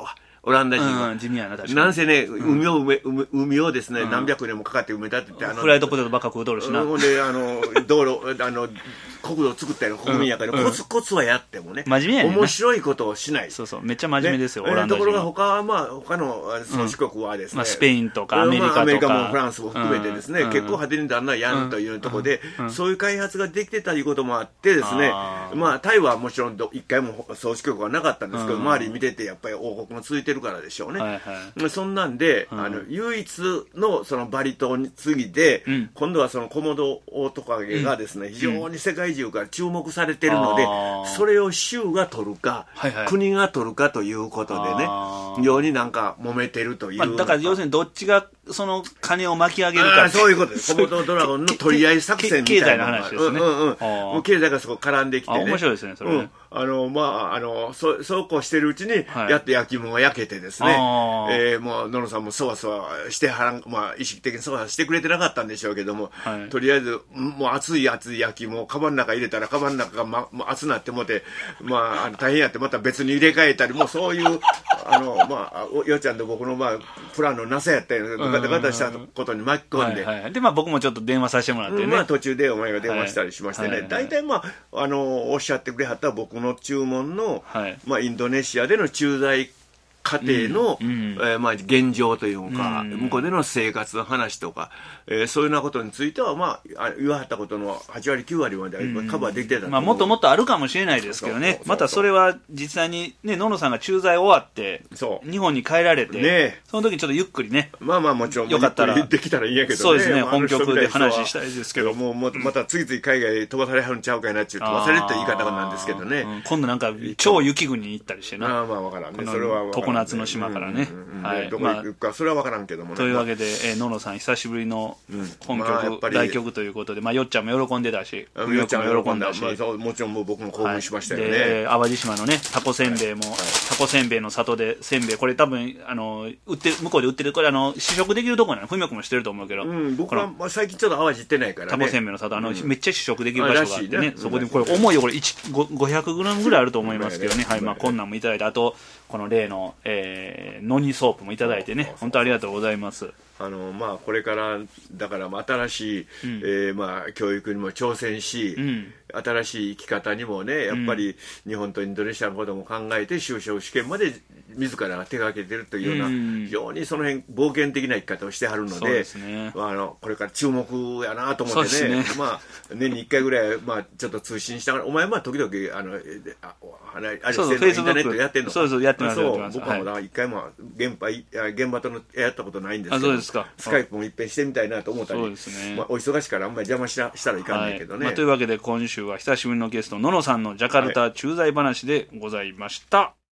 オランダ人は、 うん、地味やな確かに。 なんせね、海を埋め、海海をですね、うん、何百年もかかって埋め立てて、あのフライドポテトばっか食うとるしな。 ほんで、あの、道路、あの、国土を作ったような国民やから、うん、コツコツはやってもね、 真面目やねんな。 面白いことをしない。 そうそう、めっちゃ真面目ですよ、ね、オランダ人。 ところが他は、まあ、他の宗主国はですね、 うんまあ、スペインとかアメリカとか、 まあ、アメリカもフランスも含めてですね、うん、結構派手にだんだんやるというところで、うんうん、そういう開発ができてたということもあってですね、まあ、タイはもちろん一回も宗主国はなかったんですけど、うん、周り見ててやっぱり王国も続いてるからでしょうね。はいはい、そんなんで、うん、あの唯一のそのバリ島に次いで、うん、今度はそのコモドオオトカゲがですね、うん、非常に世界中から注目されてるので、うん、それを州が取るか、はいはい、国が取るかということでね、非常になんか揉めてるという、まあ、 だから要するにどっちがその金を巻き上げるか、 そういうことです。コモドドラゴンの取り合い作戦みたいな、 経済の話ですね。うんうん、 もう経済がそこ絡んできてね。 面白いですねそれね。うんあのまあ、あのそそうこうしてるうちに、はい、やっと焼き物が焼けてですね、えー、もう野呂さんもそわそわしてはらん、まあ、意識的にそわそわしてくれてなかったんでしょうけども、はい、とりあえずもう熱い熱い焼き物カバンの中入れたらカバンの中が、ま、もう熱なってもて、まあ、あの大変やってまた別に入れ替えたりもうそういうあの、まあ、よっちゃんと僕の、まあ、プランのなさやったよガタガタしたことに巻き込んで、 はいはい、でまあ、僕もちょっと電話させてもらってね、 まあ、途中でお前が電話したりしましてね、大体、まあ、あのおっしゃってくれはった僕の注文のはいまあ、インドネシアでの駐在家庭の、うんうんえーまあ、現状というか、うん、向こうでの生活の話とか、えー、そういうようなことについては、まあ、言わはったことのはちわりきゅうわりまでカバーできてたと思う、 まあ、もっともっとあるかもしれないですけどね、そうそうそうまたそれは実際に、ね、野呂さんが駐在終わって日本に帰られて、ね、その時にちょっとゆっくりね、 まあまあもちろんよかったらできたらいいんやけどね、 そうですね、まあ、本局で話したいですけど、 もうもうまた次々海外飛ばされはるんちゃうかいなっていう飛ばされるという言い方なんですけどね、うん、 今度なんか超雪国に行ったりしてな、 あまあわからんね、それは常夏の島からね、うんうんはい、どこ行くか、まあ、それは分からんけどもね。 というわけで、えー、野呂さん久しぶりの本曲、うんまあ、大曲ということで、まあ、よっちゃんも喜んでたし、 よっちゃんも喜んだし、まあ、もちろんもう僕も興奮しましたよね、 はい、で淡路島のねタコせんべいも、はい、タコせんべいの里でせんべいこれ多分あの売って向こうで売ってるこれあの試食できるところなの、ふみよくもしてると思うけど、 うん、僕はまあ最近ちょっと淡路行ってないからね、 タコせんべいの里あの、うん、めっちゃ試食できる場所があってね、そこでこれ重いよこれごひゃくグラムぐらいあると思いますけどね、はいまあ、こんなんもいただいて、あとこの例の、えー、ノニソープもいただいてね、本当ありがとうございます。 あのまあ、これからだから新しい、うんえーまあ、教育にも挑戦し、うん、新しい生き方にもねやっぱり日本とインドネシアのことも考えて就職試験まで自らが手がけているというような、うん、非常にその辺冒険的な生き方をしてはるの で, で、ねまあ、あのこれから注目やなと思ってね、ねまあ、年にいっかいぐらい、まあ、ちょっと通信しながらお前は時々あのああれあれしてんのインターネットやってんのそうそうやってますそう僕はまだいっかいも現場、現場とのやったことないんですけど、 あそうですか、 スカイプもいっぺんしてみたいなと思ったり、そうですね、まあ、お忙しいからあんまり邪魔しなしたらいかんないけどね、 はいまあ、というわけで今週は久しぶりのゲスト野呂さんのジャカルタ駐在話でございました。